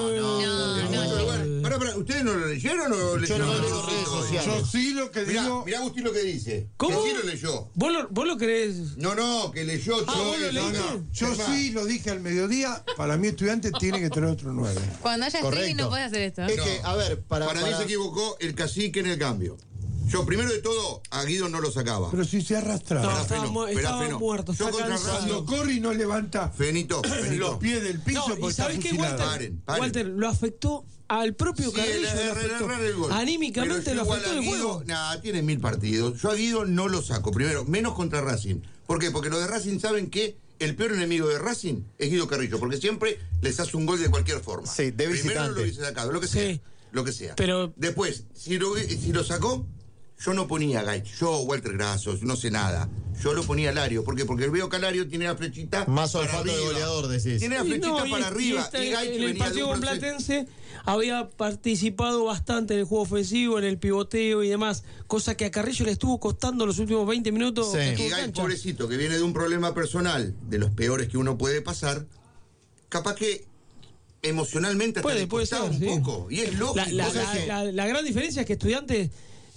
¿Ustedes no lo leyeron o lo leyeron? Yo no leo redes sociales. Yo sí lo que digo. Mirá Agustín lo que dice. ¿Cómo? Que sí lo leyó. ¿Vos lo creés? No, que leyó. Yo sí lo dije al mediodía. Para mí, Estudiantes tiene que tener otro 9. Cuando haya streaming no podés hacer esto. Es que, a ver, para mí se equivocó el cacique en el cambio. Yo, primero de todo, a Guido no lo sacaba. Pero si se arrastraba. No, estaba muerto. Yo cuando corre y no levanta Fenito. los pies del piso porque está ¿sabés qué, fusilado. Walter, lo afectó al propio Carrillo. El gol. Anímicamente lo afectó el juego. Tiene 1000 partidos. Yo a Guido no lo saco. Primero, menos contra Racing. ¿Por qué? Porque los de Racing saben que el peor enemigo de Racing es Guido Carrillo, porque siempre les hace un gol de cualquier forma. Sí, de visitante. Primero lo hubiese sacado, lo que sea. Lo que sea. Pero después, si lo sacó, yo no ponía a Gaich, yo Walter Grasos, no sé nada. Yo lo ponía a Lario. ¿Por qué? Porque veo que Lario tiene la flechita más olfato de goleador, decís. Tiene la flechita para arriba. Y Gaich en el partido con Platense había participado bastante en el juego ofensivo, en el pivoteo y demás, cosa que a Carrillo le estuvo costando los últimos 20 minutos. Y Gaich, pobrecito, que viene de un problema personal, de los peores que uno puede pasar, capaz que emocionalmente hasta le costaba un poco. Y es lógico. La gran diferencia es que Estudiantes...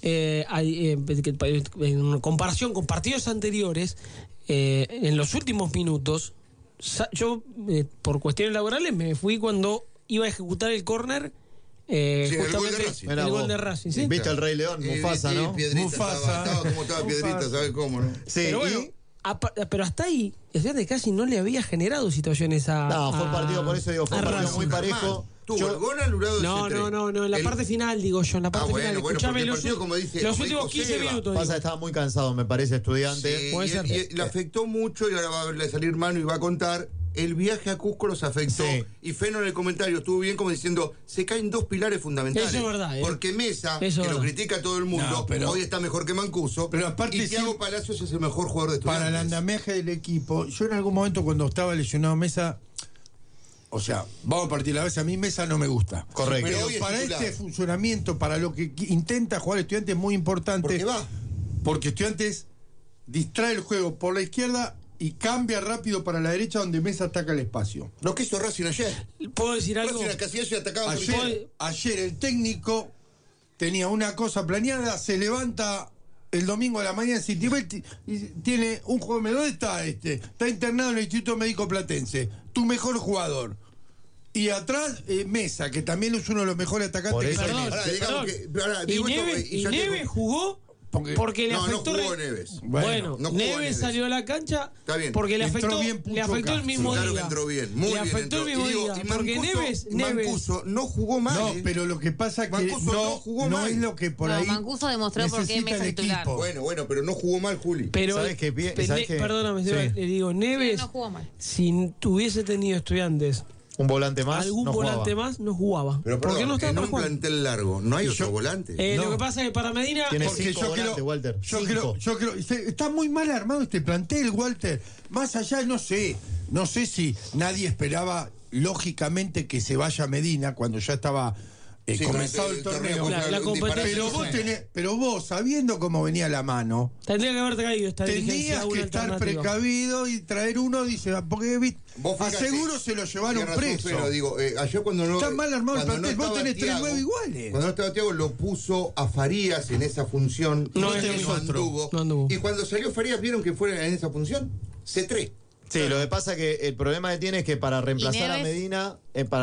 en comparación con partidos anteriores, en los últimos minutos, yo por cuestiones laborales me fui cuando iba a ejecutar el córner, justamente el gol de Racing. ¿Sí? ¿Viste al Rey León? Mufasa, ¿no? Mufasa. Estaba Piedrita, ¿sabes cómo, no? Sí, pero bueno, pero hasta ahí, Estudiantes casi no le había generado situaciones a... No, fue un partido, por eso digo, fue un partido muy parejo. Tuvo el gol anulado de No, en la parte final, digo yo, en la parte final. Escuchame los últimos 15 minutos. Pasa, estaba muy cansado, me parece, Estudiante. Sí, puede ser. Y le afectó mucho, y ahora va a salir Manu y va a contar. El viaje a Cusco los afectó. Sí. Y Feno en el comentario estuvo bien como diciendo, se caen dos pilares fundamentales. Eso es verdad. Porque Mesa, que lo critica todo el mundo, hoy está mejor que Mancuso. Pero aparte, y Thiago Palacios es el mejor jugador de Estudiantes. Para el andamiaje del equipo, yo en algún momento cuando estaba lesionado Mesa... O sea, vamos a partir la vez, a mí Mesa no me gusta. Correcto. Pero para este funcionamiento, para lo que intenta jugar Estudiantes es muy importante. ¿Por qué va? Porque Estudiantes distrae el juego por la izquierda y cambia rápido para la derecha donde Mesa ataca el espacio. Lo que hizo Racing ayer. ¿Puedo decir algo? Racing casi ayer atacaba Ayer el técnico tenía una cosa planeada, se levanta el domingo a la mañana en Citibel y tiene un jugador. ¿Dónde está este? Está internado en el Instituto Médico Platense. Tu mejor jugador. Y atrás, Mesa, que también es uno de los mejores atacantes que tiene. ¿Y Neves jugó? Porque le afectó. No jugó Neves. Bueno, no Neves salió a la cancha porque le afectó el mismo día. Claro que entró bien, muy bien. Le afectó el mismo día. Porque Neves. Mancuso no jugó mal. No, pero lo que pasa es que no es lo que por ahí. Mancuso demostró por qué Mesa es titular. Bueno, pero no jugó mal, Juli. Pero, ¿sabes qué? Perdóname, le digo, Neves, no jugó mal. Si tuviese tenido Estudiantes un volante más, algún volante más no jugaba. Pero ¿por qué no estaba en para un jugar? plantel largo no hay otro volante. Lo que pasa es que para Medina tiene porque 5 volantes, Walter. Yo creo está muy mal armado este plantel, Walter. Más allá, no sé si nadie esperaba lógicamente que se vaya Medina cuando ya estaba comenzado el torneo. La competencia. Pero vos, sabiendo cómo venía la mano, tendría que haber traído esta dirigencia. Tenías que estar precavido y traer uno, dice, porque aseguro se lo llevaron preso. Pero digo, ayer cuando no. Está mal armado el plantel, vos tenés 3-9 iguales. Cuando no estaba Thiago, lo puso a Farías en esa función. No anduvo. Y cuando salió Farías, ¿vieron que fue en esa función? C3. Sí, lo que pasa que el problema que tiene es que para reemplazar a Medina,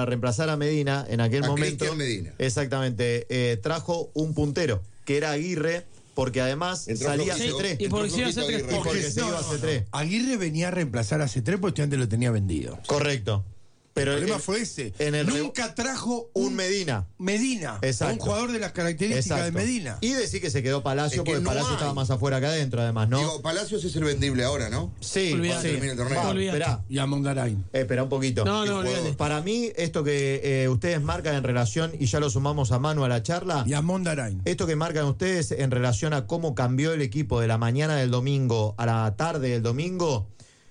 en aquel momento, Medina. Exactamente, trajo un puntero, que era Aguirre, porque además salía C3. Y porque se iba a C3. Porque se iba a C3. Aguirre venía a reemplazar a C3 porque antes lo tenía vendido. Correcto. Pero el problema fue ese. Nunca trajo un Medina. Exacto. Un jugador de las características de Medina. Y decir que se quedó Palacio, porque Palacio estaba más afuera que adentro, además, ¿no? Digo, Palacios es el vendible ahora, ¿no? Sí, termina el torneo. Esperá. Y a Mondarain. Espera un poquito. No, para mí, esto que ustedes marcan en relación, y ya lo sumamos a Manu a la charla. Y a Mondarain. Esto que marcan ustedes en relación a cómo cambió el equipo de la mañana del domingo a la tarde del domingo,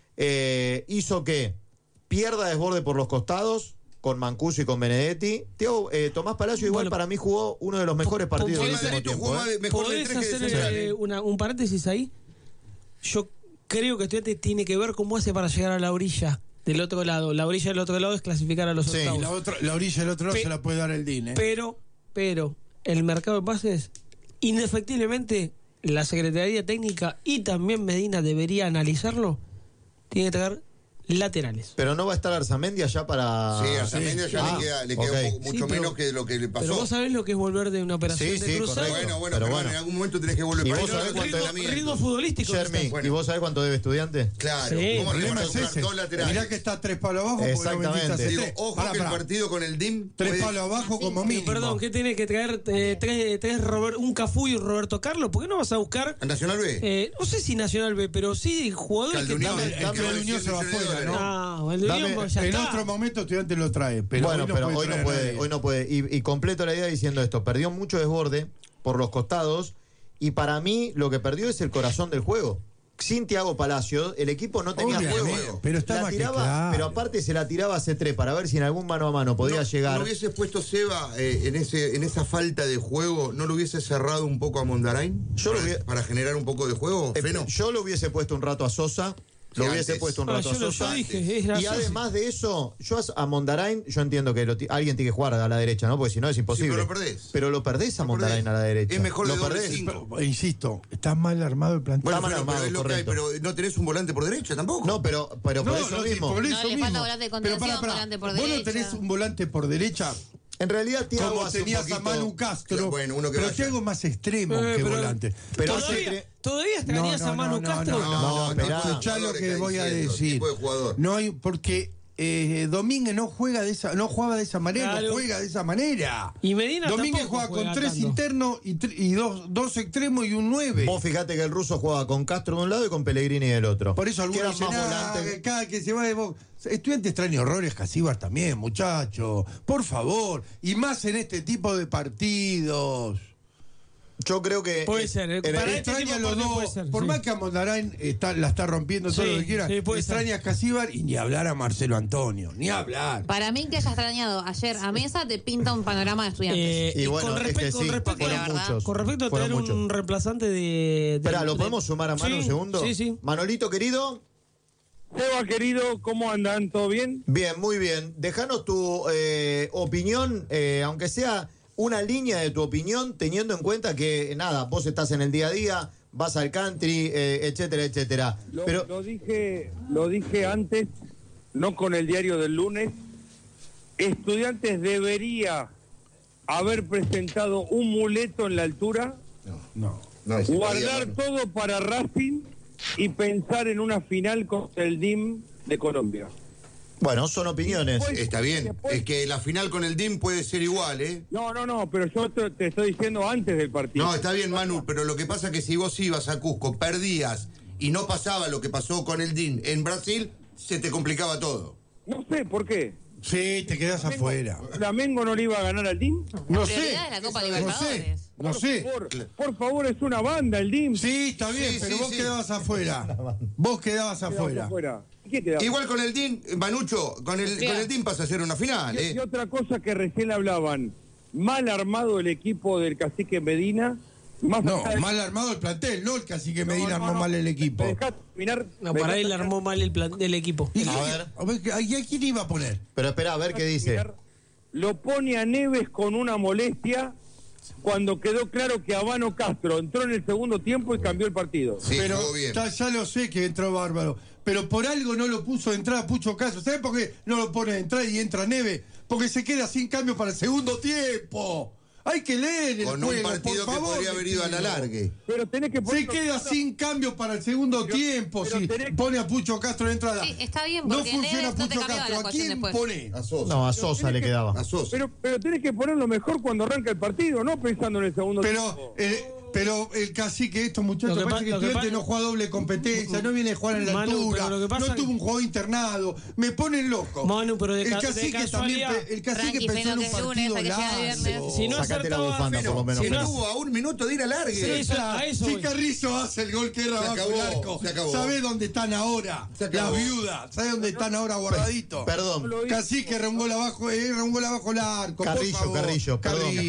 hizo que pierda desborde por los costados con Mancuso y con Benedetti. Tomás Palacio igual para mí jugó uno de los mejores partidos del último tiempo. ¿Podés hacer un paréntesis ahí? Yo creo que Estudiantes tiene que ver cómo hace para llegar a la orilla del otro lado. La orilla del otro lado es clasificar a los octavos. La orilla del otro lado se la puede dar el DIN. Pero el mercado de pases, indefectiblemente, la Secretaría Técnica y también Medina debería analizarlo. Tiene que traer laterales. Pero no va a estar Arzamendi allá para... Sí, Arzamendi allá le queda mucho menos que lo que le pasó. Pero vos sabés lo que es volver de una operación de cruzado. Pero en algún momento tenés que volver ¿Y para vos sabés cuánto ritmo futbolístico. ¿Y vos sabés cuánto debe Estudiante? Claro. El problema es ese. Mirá que está 3 palos abajo. Exactamente. Digo, ojo que el partido con el DIM... 3 palos abajo como mínimo. Perdón, ¿qué tiene que traer? Un Cafú y un Roberto Carlos. ¿Por qué no vas a buscar... ¿Nacional B? No sé si Nacional B, pero sí jugadores que... El Unión se va afuera, ¿no? En otro momento Estudiantes lo trae, pero hoy no puede. Y completo la idea diciendo esto: perdió mucho desborde por los costados, y para mí lo que perdió es el corazón del juego. Sin Thiago Palacio, el equipo no tenía juego. Pero estaba claro. Pero aparte se la tiraba a C3 para ver si en algún mano a mano podía llegar. ¿No hubiese puesto Seba en esa falta de juego? ¿No lo hubiese cerrado un poco a Mondarain? Para generar un poco de juego. Yo lo hubiese puesto un rato a Sosa. Lo hubiese puesto un rato a Sosa. Y además de eso, yo a Mondarain, yo entiendo que alguien tiene que jugar a la derecha, ¿no? Porque si no es imposible. Pero lo perdés a Mondarain a la derecha. Es mejor lo de perdés. 5. Insisto, está mal armado el plantel. Está mal armado, pero, pero no tenés un volante por derecha tampoco. No, pero por eso mismo. No, le falta volante de contención, volante por derecha. Vos no tenés un volante por derecha. En realidad Thiago como tenías a Manu Castro, uno que pero Thiago más extremo que volante. Pero ¿Todavía extrañas a Manu Castro? No, escuchá lo que voy a decir. No hay, porque Domínguez no jugaba de esa manera, no juega de esa manera. Y Medina Domínguez juega con 3 internos y dos extremos y un 9. Vos fijate que el ruso jugaba con Castro de un lado y con Pellegrini del otro. Por eso algunos dicen, cada que se va de vos. Estudiante extraño horrores, Casíbar también, muchacho. Por favor. Y más en este tipo de partidos. Yo creo que... Puede ser. Para extraña a los dos. Por más que a Mondarain la está rompiendo todo lo que quiera. Extraña a Casíbar y ni hablar a Marcelo Antonio. Ni hablar. Para mí que haya extrañado ayer a Mesa te pinta un panorama de Estudiantes. Y bueno, con respecto a tener un reemplazante de... Espera, ¿lo podemos sumar a Manu un segundo? Sí. Manolito, querido... Seba, querido, ¿cómo andan? ¿Todo bien? Bien, muy bien. Déjanos tu opinión, aunque sea una línea de tu opinión, teniendo en cuenta que, nada, vos estás en el día a día, vas al country, etcétera, etcétera. Pero Lo dije antes, no con el diario del lunes. Estudiantes debería haber presentado un muleto en la altura, guardar todo para Racing y pensar en una final contra el DIM de Colombia. Bueno, son opiniones. Está bien, es que la final con el DIM puede ser igual, ¿eh? No, pero yo te estoy diciendo antes del partido. No, está bien, Manu, pero lo que pasa es que si vos ibas a Cusco, perdías y no pasaba lo que pasó con el DIM en Brasil, se te complicaba todo. No sé, ¿por qué? Sí, te quedas afuera. ¿Flamengo no le iba a ganar al DIM? No La sé. prioridad es la Copa Libertadores. No sé. Por favor, es una banda el DIM. Sí, está bien, pero vos quedabas afuera. Vos quedabas afuera. ¿Qué quedaba? Igual con el DIM, Manucho, con el DIM pasa a ser una final, ¿eh? Y otra cosa que recién hablaban, mal armado el equipo del Cacique Medina. Mal armado el plantel, no el Cacique Medina armó mal el equipo. No, para él armó mal el equipo. A ver, ¿a quién iba a poner? Pero espera, a ver qué dice. Lo pone a Neves con una molestia cuando quedó claro que Habano Castro entró en el segundo tiempo y cambió el partido. Pero ya lo sé que entró bárbaro. Pero por algo no lo puso de entrada Pucho Castro. ¿Sabes por qué no lo pone de entrada y entra Neves? Porque se queda sin cambio para el segundo tiempo. Hay que leer el con juego, un partido por favor, que podría haber ido a la largue. Pero tenés que se queda sin cambio para el segundo tiempo si pone a Pucho Castro de entrada. Sí, está bien, No porque funciona Neves no te Pucho cambiaba Castro. la ¿A ecuación quién después. pone? A Sosa. No, a Sosa le quedaba. A Sosa. Pero tenés que ponerlo mejor cuando arranca el partido, no pensando en el segundo tiempo. Pero el Cacique, estos muchachos, Lo que parece que Estudiantes no juega doble competencia, no viene a jugar en la Manu, altura, pero lo que pasa no tuvo un juego internado, me ponen loco. Manu, pero de el Cacique también, el Cacique pensó en un partido largo. Si no Sacate la bufanda, por lo menos. Si no Estuvo a un minuto de ir a largue. Si Carrizo hace el gol que era bajo el arco, ¿sabés dónde están ahora? Las viudas, ¿sabés dónde están ahora guardaditos? Perdón. Cacique era un gol abajo el arco. Carrillo,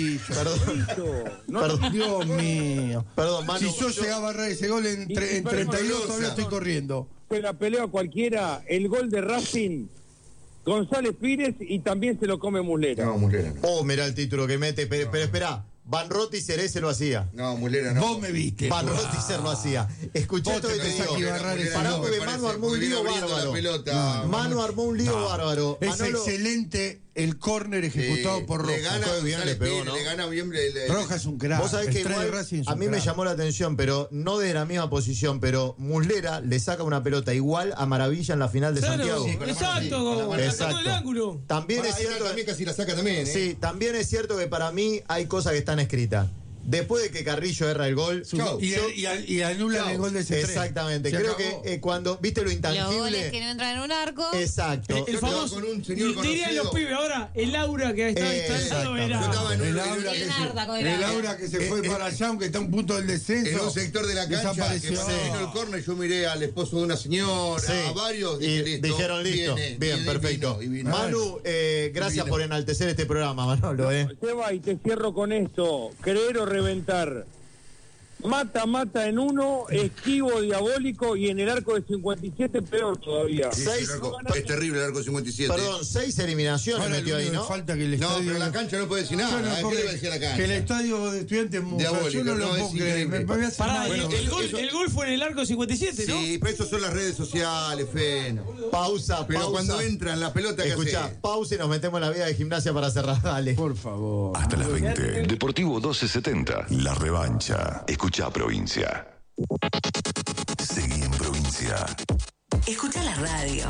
perdón. Dios mío. Perdón, Manu. Si yo llegaba a errar ese gol en 32, todavía estoy corriendo. Se la pelea a cualquiera, el gol de Racing, González Pires, y también se lo come Muslera. No, Muslera no. Oh, mirá el título que mete, pero espera. Van Rotticer ese lo hacía. No, Muslera no. Vos me viste. Van Rotticer lo hacía. Escuché esto que te digo. Pará, porque Manu armó un lío bárbaro. Manu armó un lío bárbaro. Es excelente el córner ejecutado por Rojas. Le gana bien. Rojas es un crack. Vos sabés que igual, a mí me llamó la atención, pero no de la misma posición, pero Muslera le saca una pelota igual a Maravilla en la final de Santiago. Exacto, el ángulo. También es cierto, también casi la saca también, ¿eh? Sí, también es cierto que para mí hay cosas que están escritas. Después de que Carrillo erra el gol y anulan el gol de ese exactamente. Creo que cuando viste lo intangible, los goles que no entran en un arco. Exacto. El famoso, con un señor dirían los pibes ahora, el aura que está instalando el aura que se fue para allá, aunque está a un punto del descenso. En un sector de la cancha que vino el córner, yo miré al esposo de una señora, a varios, y dijeron listo. Bien, perfecto. Vino. Manu, gracias por enaltecer este programa, Manolo. Seba, y te cierro con esto. Creer o reventar. Mata en uno, esquivo, diabólico, y en el arco de 57 peor todavía. Es terrible el arco de 57. Perdón, 6 eliminaciones metió ahí, ¿no? Falta que el estadio... No, pero la cancha no puede decir nada. ¿Qué le va a decir la cancha? Que el estadio de Estudiantes diabólico, yo no lo puedo creer. Pará, el gol fue en el arco 57, ¿no? Sí, pero eso son las redes sociales, Feno. Pausa. Pero cuando entran la pelota, ¿qué escuchá, hace? pausa y nos metemos en la vía de Gimnasia para cerrar. Dale. Por favor. Hasta las 20. Deportivo 1270. La revancha. Escucha provincia. Seguí en provincia. Escucha la radio.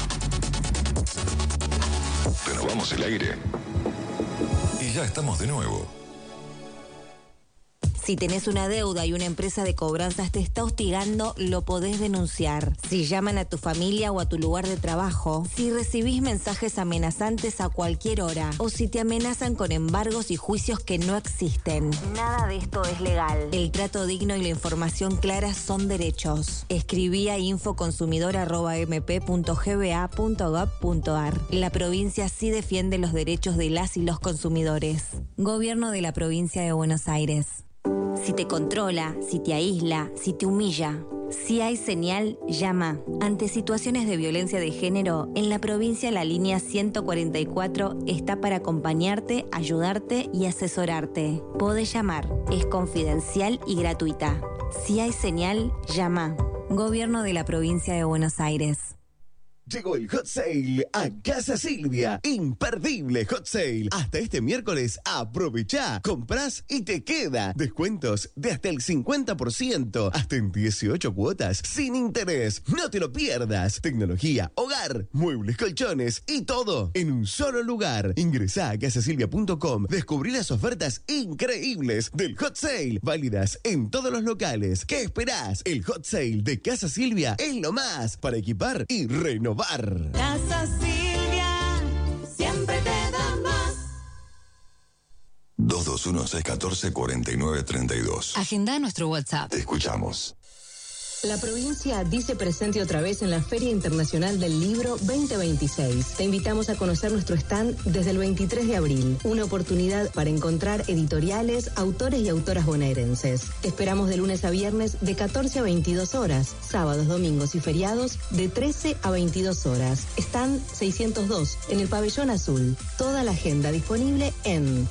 Renovamos el aire. Y ya estamos de nuevo. Si tenés una deuda y una empresa de cobranzas te está hostigando, lo podés denunciar. Si llaman a tu familia o a tu lugar de trabajo, si recibís mensajes amenazantes a cualquier hora, o si te amenazan con embargos y juicios que no existen. Nada de esto es legal. El trato digno y la información clara son derechos. Escribí a infoconsumidor@mp.gba.gov.ar. La provincia sí defiende los derechos de las y los consumidores. Gobierno de la Provincia de Buenos Aires. Si te controla, si te aísla, si te humilla, Si hay señal, llama. Ante situaciones de violencia de género, en la provincia la línea 144 está para acompañarte, ayudarte y asesorarte. Podés llamar. Es confidencial y gratuita. Si hay señal, llama. Gobierno de la provincia de Buenos Aires. Llegó el Hot Sale a Casa Silvia. Imperdible Hot Sale. Hasta este miércoles, aprovechá. Comprás y te queda. Descuentos de hasta el 50%. Hasta en 18 cuotas sin interés. No te lo pierdas. Tecnología, hogar, muebles, colchones y todo en un solo lugar. Ingresá a casasilvia.com. Descubrí las ofertas increíbles del Hot Sale. Válidas en todos los locales. ¿Qué esperás? El Hot Sale de Casa Silvia es lo más para equipar y renovar. Casa Silvia, siempre te da más. 221-614-4932. Agenda nuestro WhatsApp. Te escuchamos. La provincia dice presente otra vez en la Feria Internacional del Libro 2026. Te invitamos a conocer nuestro stand desde el 23 de abril. Una oportunidad para encontrar editoriales, autores y autoras bonaerenses. Te esperamos de lunes a viernes de 14 a 22 horas, sábados, domingos y feriados de 13 a 22 horas. Stand 602 en el Pabellón Azul. Toda la agenda disponible en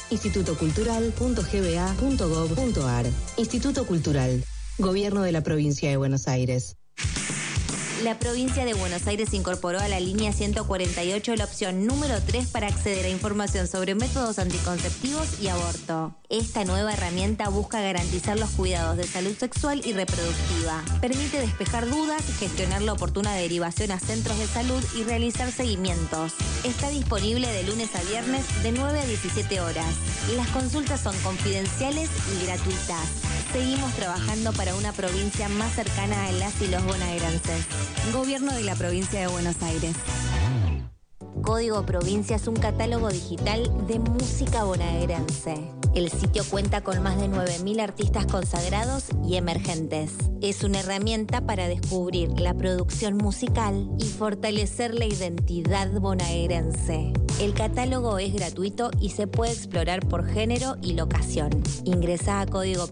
institutocultural.gba.gov.ar. Instituto Cultural. Gobierno de la Provincia de Buenos Aires. La provincia de Buenos Aires incorporó a la línea 148 la opción número 3 para acceder a información sobre métodos anticonceptivos y aborto. Esta nueva herramienta busca garantizar los cuidados de salud sexual y reproductiva. Permite despejar dudas, gestionar la oportuna derivación a centros de salud y realizar seguimientos. Está disponible de lunes a viernes de 9 a 17 horas. Las consultas son confidenciales y gratuitas. Seguimos trabajando para una provincia más cercana a las y los bonaerenses. Gobierno de la Provincia de Buenos Aires. Código Provincia es un catálogo digital de música bonaerense. El sitio cuenta con más de 9.000 artistas consagrados y emergentes. Es una herramienta para descubrir la producción musical y fortalecer la identidad bonaerense. El catálogo es gratuito y se puede explorar por género y locación. Ingresá a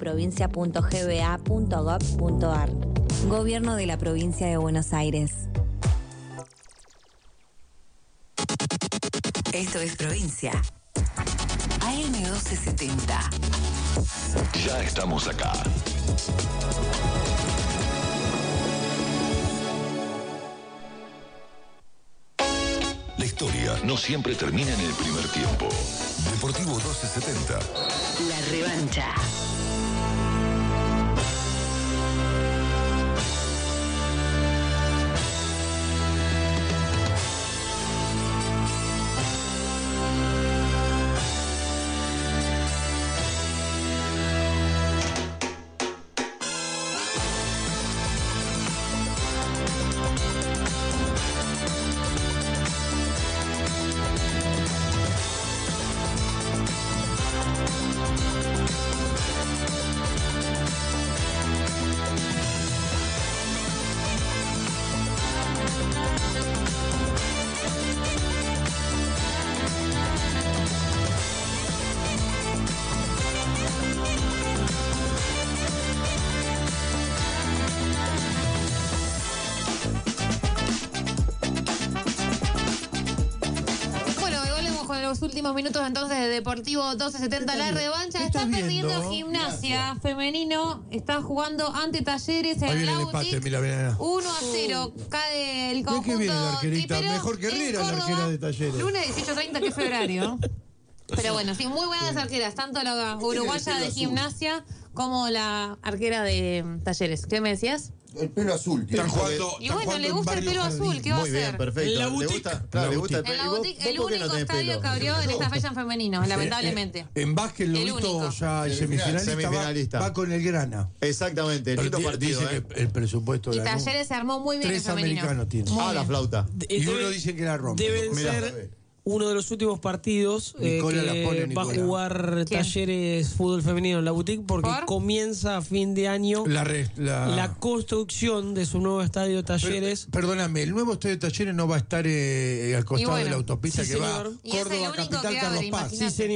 códigoprovincia.gba.gov.ar. Gobierno de la Provincia de Buenos Aires. Esto es Provincia. AM1270. Ya estamos acá. La historia no siempre termina en el primer tiempo. Deportivo 1270. La revancha. Los últimos minutos entonces de Deportivo 1270, la revancha. Está perdiendo Gimnasia femenino. Está jugando ante Talleres en la Boutique. 1-0. Cae el conjunto. ¿Qué viene la arquerita? tripero Mejor que Herrera, la arquera de Talleres. Lunes 18:30, que es febrero. Pero bueno, sí, muy buenas las arqueras. Tanto la uruguaya de Gimnasia como la arquera de Talleres. ¿Qué me decías? El pelo azul. Están jugando, y bueno, le gusta el pelo azul, ¿qué va a hacer? Muy bien, perfecto. La ¿Le boutique. gusta? Claro, le gusta el pelo. En la boutique, el ¿Vos por qué único no tenés estadio pelo? que abrió en esta fecha en femenino, lamentablemente. En básquet lo El visto único. ya el semifinalista. Va con el Grana. Exactamente, lindo partido. Dice que el presupuesto Y ganó. Talleres se armó muy bien en 3 femenino. americanos tiene. Muy La bien. flauta. Y uno dice que la rompe. Deben ser uno de los últimos partidos Nicola la pone, que va a Nicola. jugar Talleres fútbol femenino en la boutique porque comienza a fin de año la construcción de su nuevo estadio Talleres. Perdóname, el nuevo estadio Talleres no va a estar al costado de la autopista sí, que señor. va Córdoba, Capital, Carlos Paz. Sí, señor.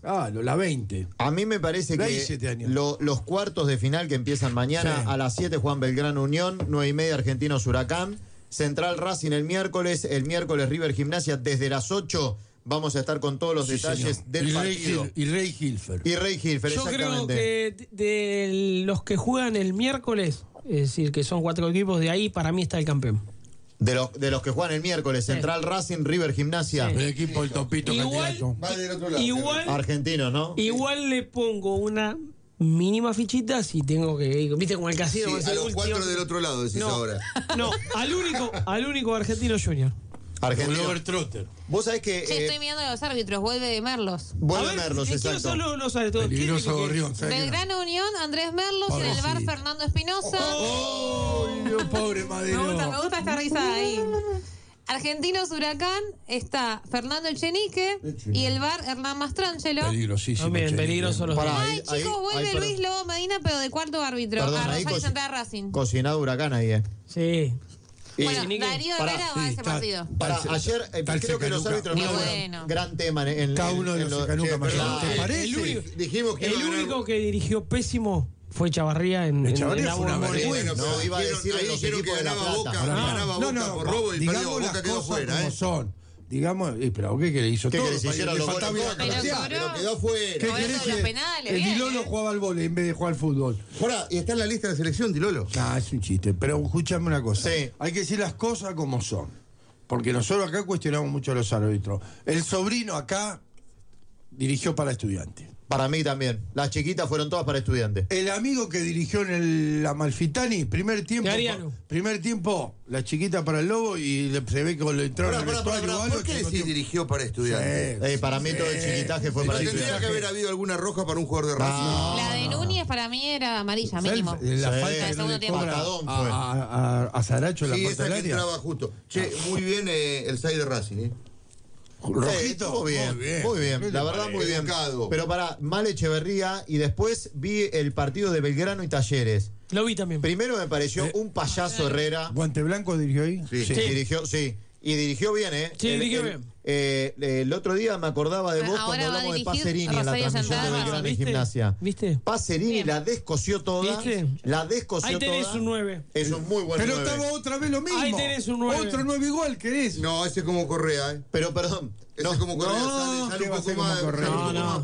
La 20. A mí me parece que 17 años. los cuartos de final que empiezan mañana Sí. a las 7 Juan Belgrano Unión, 9:30 Argentinos Huracán, Central Racing el miércoles River Gimnasia desde las 8. Vamos a estar con todos los detalles señor. del partido. Y Rey Hilfer. Y Rey Hilfer, Yo creo exactamente. que de los que juegan el miércoles, es decir, que son 4 equipos, de ahí para mí está el campeón. De los que juegan el miércoles, Central Racing, River Gimnasia. El equipo del Topito Igual- candidato. Va del otro lado. Igual, Argentinos, ¿no? igual le pongo una mínima fichita si tengo que, viste, como el casino. Sí, es a el los último. 4 del otro lado, decís No, ahora. No, al único argentino junior. Argentino. Glover Trotter. Vos sabés que Che, estoy mirando a los árbitros, vuelve de Merlos. vuelve Merlos, ¿quién exacto. son los árbitros? Peligroso Gorrión. ¿sabes qué? Belgrano Unión, Andrés Merlos, y en el bar Pobrecito. Fernando Espinosa. ¡Oh, pobre Me Madero! gusta esta risa ahí. Argentinos Huracán está Fernando Echenique y el bar Hernán Mastrangelo. Peligrosísimo. También, Chenique. peligrosos los Pará, dos. Ay, chicos, vuelve Luis Lobo Medina, pero de cuarto árbitro. Perdón, A ahí Rosario Central Racing. Cocinado Huracán ahí, Sí. Y- Bueno, Darío Pará, Herrera va a ese partido. Ayer creo que los árbitros Qué no fueron bueno. gran tema en Cada uno de los Secanuca mayor. ¿Te El parece? único, Dijimos que el iba a ganar. único que dirigió pésimo fue Chavarría en Chavarría la fue una Bombonera. vergüenza. No, iba a decir en los dijeron que equipos de La ganaba Plata. Boca, ganaba Boca por robo y perdió. digamos Boca las quedó cosas fuera, como son. Digamos, pero ¿qué querés? Hizo ¿Qué todo. querés? Hicieron Le los faltaba goles ir a Pero cabecear. cobró. Pero quedó fuera. ¿Qué Por eso querés los que penales, el bien, Dilolo jugaba al vóley en vez de jugar al fútbol? Ahora, y está en la lista de selección, Dilolo. Ah, es un chiste. Pero escúchame una cosa. Sí. Hay que decir las cosas como son. Porque nosotros acá cuestionamos mucho a los árbitros. El sobrino acá dirigió para Estudiantes. Para mí también. Las chiquitas fueron todas para estudiantes. El amigo que dirigió en el Amalfitani, primer tiempo, la chiquita para el Lobo y se ve que lo entraron al vestuario. ¿Por qué decís dirigió para estudiantes? Para mí todo el chiquitaje fue No para tendría estudiantes. que haber habido alguna roja para un jugador de Racing. La de Núñez para mí era amarilla, mínimo. La Sí. falta En que el no segundo le tiempo. cobra Patadón fue. a Saracho en la Sí, puerta esa del que área. entraba justo. Che, muy bien el 6 de Racing, Rojito. Estuvo bien, muy bien, la verdad muy bien. Educado. Pero para mal Echeverría y después vi el partido de Belgrano y Talleres. Lo vi también. Primero me pareció un payaso Herrera. ¿Guante Blanco dirigió ahí? Sí. Dirigió, sí. Y dirigió bien, ¿eh? Sí, dirigió bien. El otro día me acordaba de vos Ahora cuando va a hablamos de dirigir Pacerini en la Rosario transmisión de Central. Belgrano y ¿Viste? Gimnasia. ¿Viste? Pacerini Bien. la descosió toda. ¿Viste? La descosió Ahí tenés toda. un 9. Es un muy buen Pero 9. estaba otra vez lo mismo. Ahí tenés un 9. Otro 9 igual, querés. No, ese es como Correa, ¿eh? Pero perdón. Ese es como Correa, sale ¿qué un va a poco ser como más, Correa? sale un poco No, más no.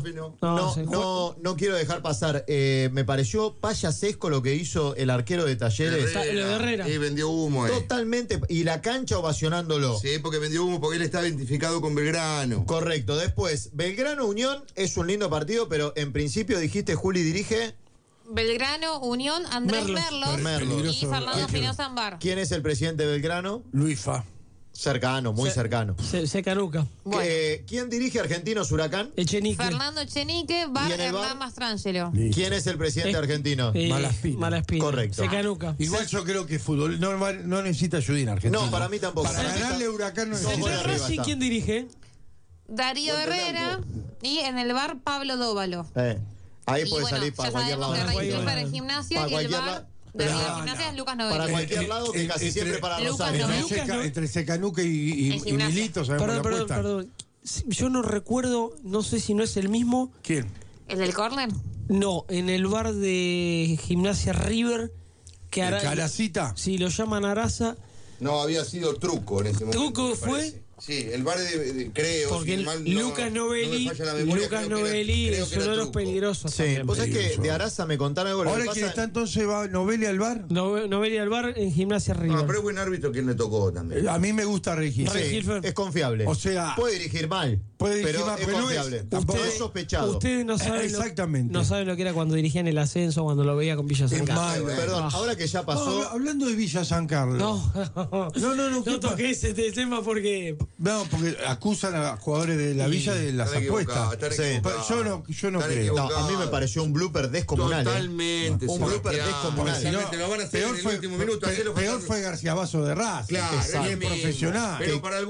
fino. No quiero dejar pasar. Me pareció payasesco lo que hizo el arquero de Talleres. Lo de Herrera. Sí, vendió humo, Totalmente. Y la cancha ovacionándolo. Sí, porque vendió humo, porque él está identificado con Belgrano. Correcto. Después, Belgrano Unión es un lindo partido, pero en principio dijiste Juli dirige. Belgrano, Unión, Andrés Merlos, Merlos. y Fernando Espinosa Ambar. ¿Quién es el presidente de Belgrano? Luifa. Cercano, muy cercano. Secanuca. ¿Quién dirige Argentinos Huracán? Echenique. Fernando Echenique, bar ¿Y en el bar? Hernán Mastrangelo. ¿Quién es el presidente argentino? Malaspina. Correcto. Secanuca. Igual yo creo que fútbol no necesita ayuda en Argentina. No, para mí tampoco. Para ganarle a Huracán no Central necesita. Racing, ¿quién dirige? Darío Herrera y en el bar Pablo Dóvalo. Ahí Y puede bueno, salir para ya cualquier sabemos lado. que Rey Silver en gimnasia Para y el cualquier bar lado. de Río Pero- Gimnasia es Lucas Novelli. Para cualquier lado que casi siempre para Lucas Rosario. Novelli. Entre Secanuca y En gimnasia. Milito, ¿sabemos la Perdón, apuesta? perdón. Yo no recuerdo, no sé si no es el mismo. ¿Quién? ¿El del córner? No, en el bar de Gimnasia River. Que ¿El Caracita? Sí, lo llaman Araza. No, había sido Truco en ese momento. ¿Truco me fue? parece. Sí, el bar creo. Porque si mal no- Lucas no me Novelli, falla la memoria, Lucas creo que era- Novelli creo es que era uno de los Truco. peligrosos. Sí, también. vos sabés que Peligroso. de Araza me contaron algo. Lo Ahora que quién pasa- está entonces, va Novelli al bar. Novelli al bar en Gimnasia River. No, pero es buen árbitro quien le tocó también. A mí me gusta regir. Sí, es confiable. O sea, puede dirigir mal. puede dirigir pero mal, es pero no es- confiable. tampoco es sospechado. Ustedes no saben, Exactamente. no saben lo que era cuando dirigían el ascenso, cuando lo veía con Villa San Es Carlos. malo. Perdón, ahora que ya pasó. No, hablando de Villa San Carlos. No, no no toqué ese tema porque. No, porque acusan a jugadores de la Villa de las Están equivocados, apuestas. están equivocados. Yo no Están creo. No, a mí me pareció un blooper descomunal. Totalmente. Un blooper descomunal. Totalmente, lo van a hacer en el último minuto. hacelo Peor faltando- fue García Vaso de Racing. Claro, que es es mismo. profesional. Pero para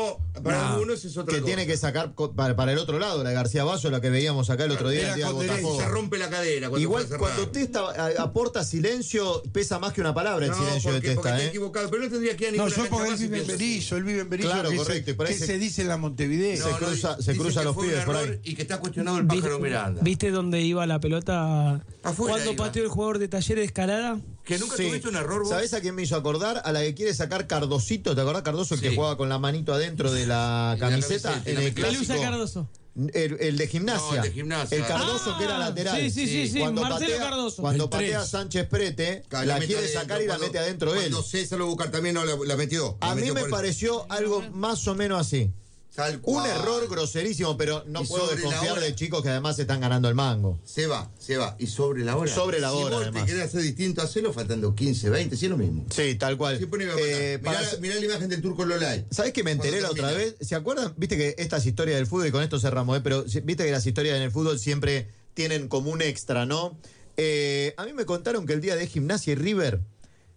algunos es otra Que cosa. tiene que sacar para el otro lado, la de García Vaso, la que veíamos acá el otro día. Era El día de con derecha, Botafogo. Se rompe la cadera. Igual fue a cuando cerrar. usted aporta silencio, pesa más que una palabra el No, silencio de porque Testa, está ¿eh? equivocado. Pero no tendría que ir a No, ninguna yo cancha porque él más si vive en piensa así. Berizo, él vive en Berizo, Claro, que es correcto, y por ahí ¿Qué se dice en la Montevideo? Se cruza los pibes por ahí. Y que está cuestionado el pájaro Miranda. ¿Viste dónde iba la pelota Afuera cuando iba. pateó el jugador de Talleres de Escalada? Que nunca tuviste un error vos. ¿Sabés a quién me hizo acordar? A la que quiere sacar Cardosito. ¿Te acordás Cardoso, el que jugaba con la manito adentro de la camiseta? En el ¿Qué le usa clásico. Cardoso? El de gimnasia. No, el de Gimnasia. El Cardoso que era lateral. Sí, Cuando Marcelo patea, Cardoso. Cuando El patea tres. Sánchez Prete, la quiere sacar y la mete adentro él. Cuando César Buscar también no la metió. A mí me pareció algo más o menos así. Tal Un cual. error groserísimo, pero no Y puedo sobre la desconfiar hora. de chicos que además están ganando el mango. Se va. Y sobre la hora. Sobre la hora, Si vos además. te querés hacer distinto, hacelo faltando 15, 20, sí es lo mismo. Sí, tal cual. Siempre iba a matar. Mirá la imagen del Turco Lolay. ¿Sabés que me enteré la Cuando otra termina. vez? ¿Se acuerdan? Viste que estas historias del fútbol, y con esto cerramos, pero viste que las historias en el fútbol siempre tienen como un extra, ¿no? A mí me contaron que el día de Gimnasia y River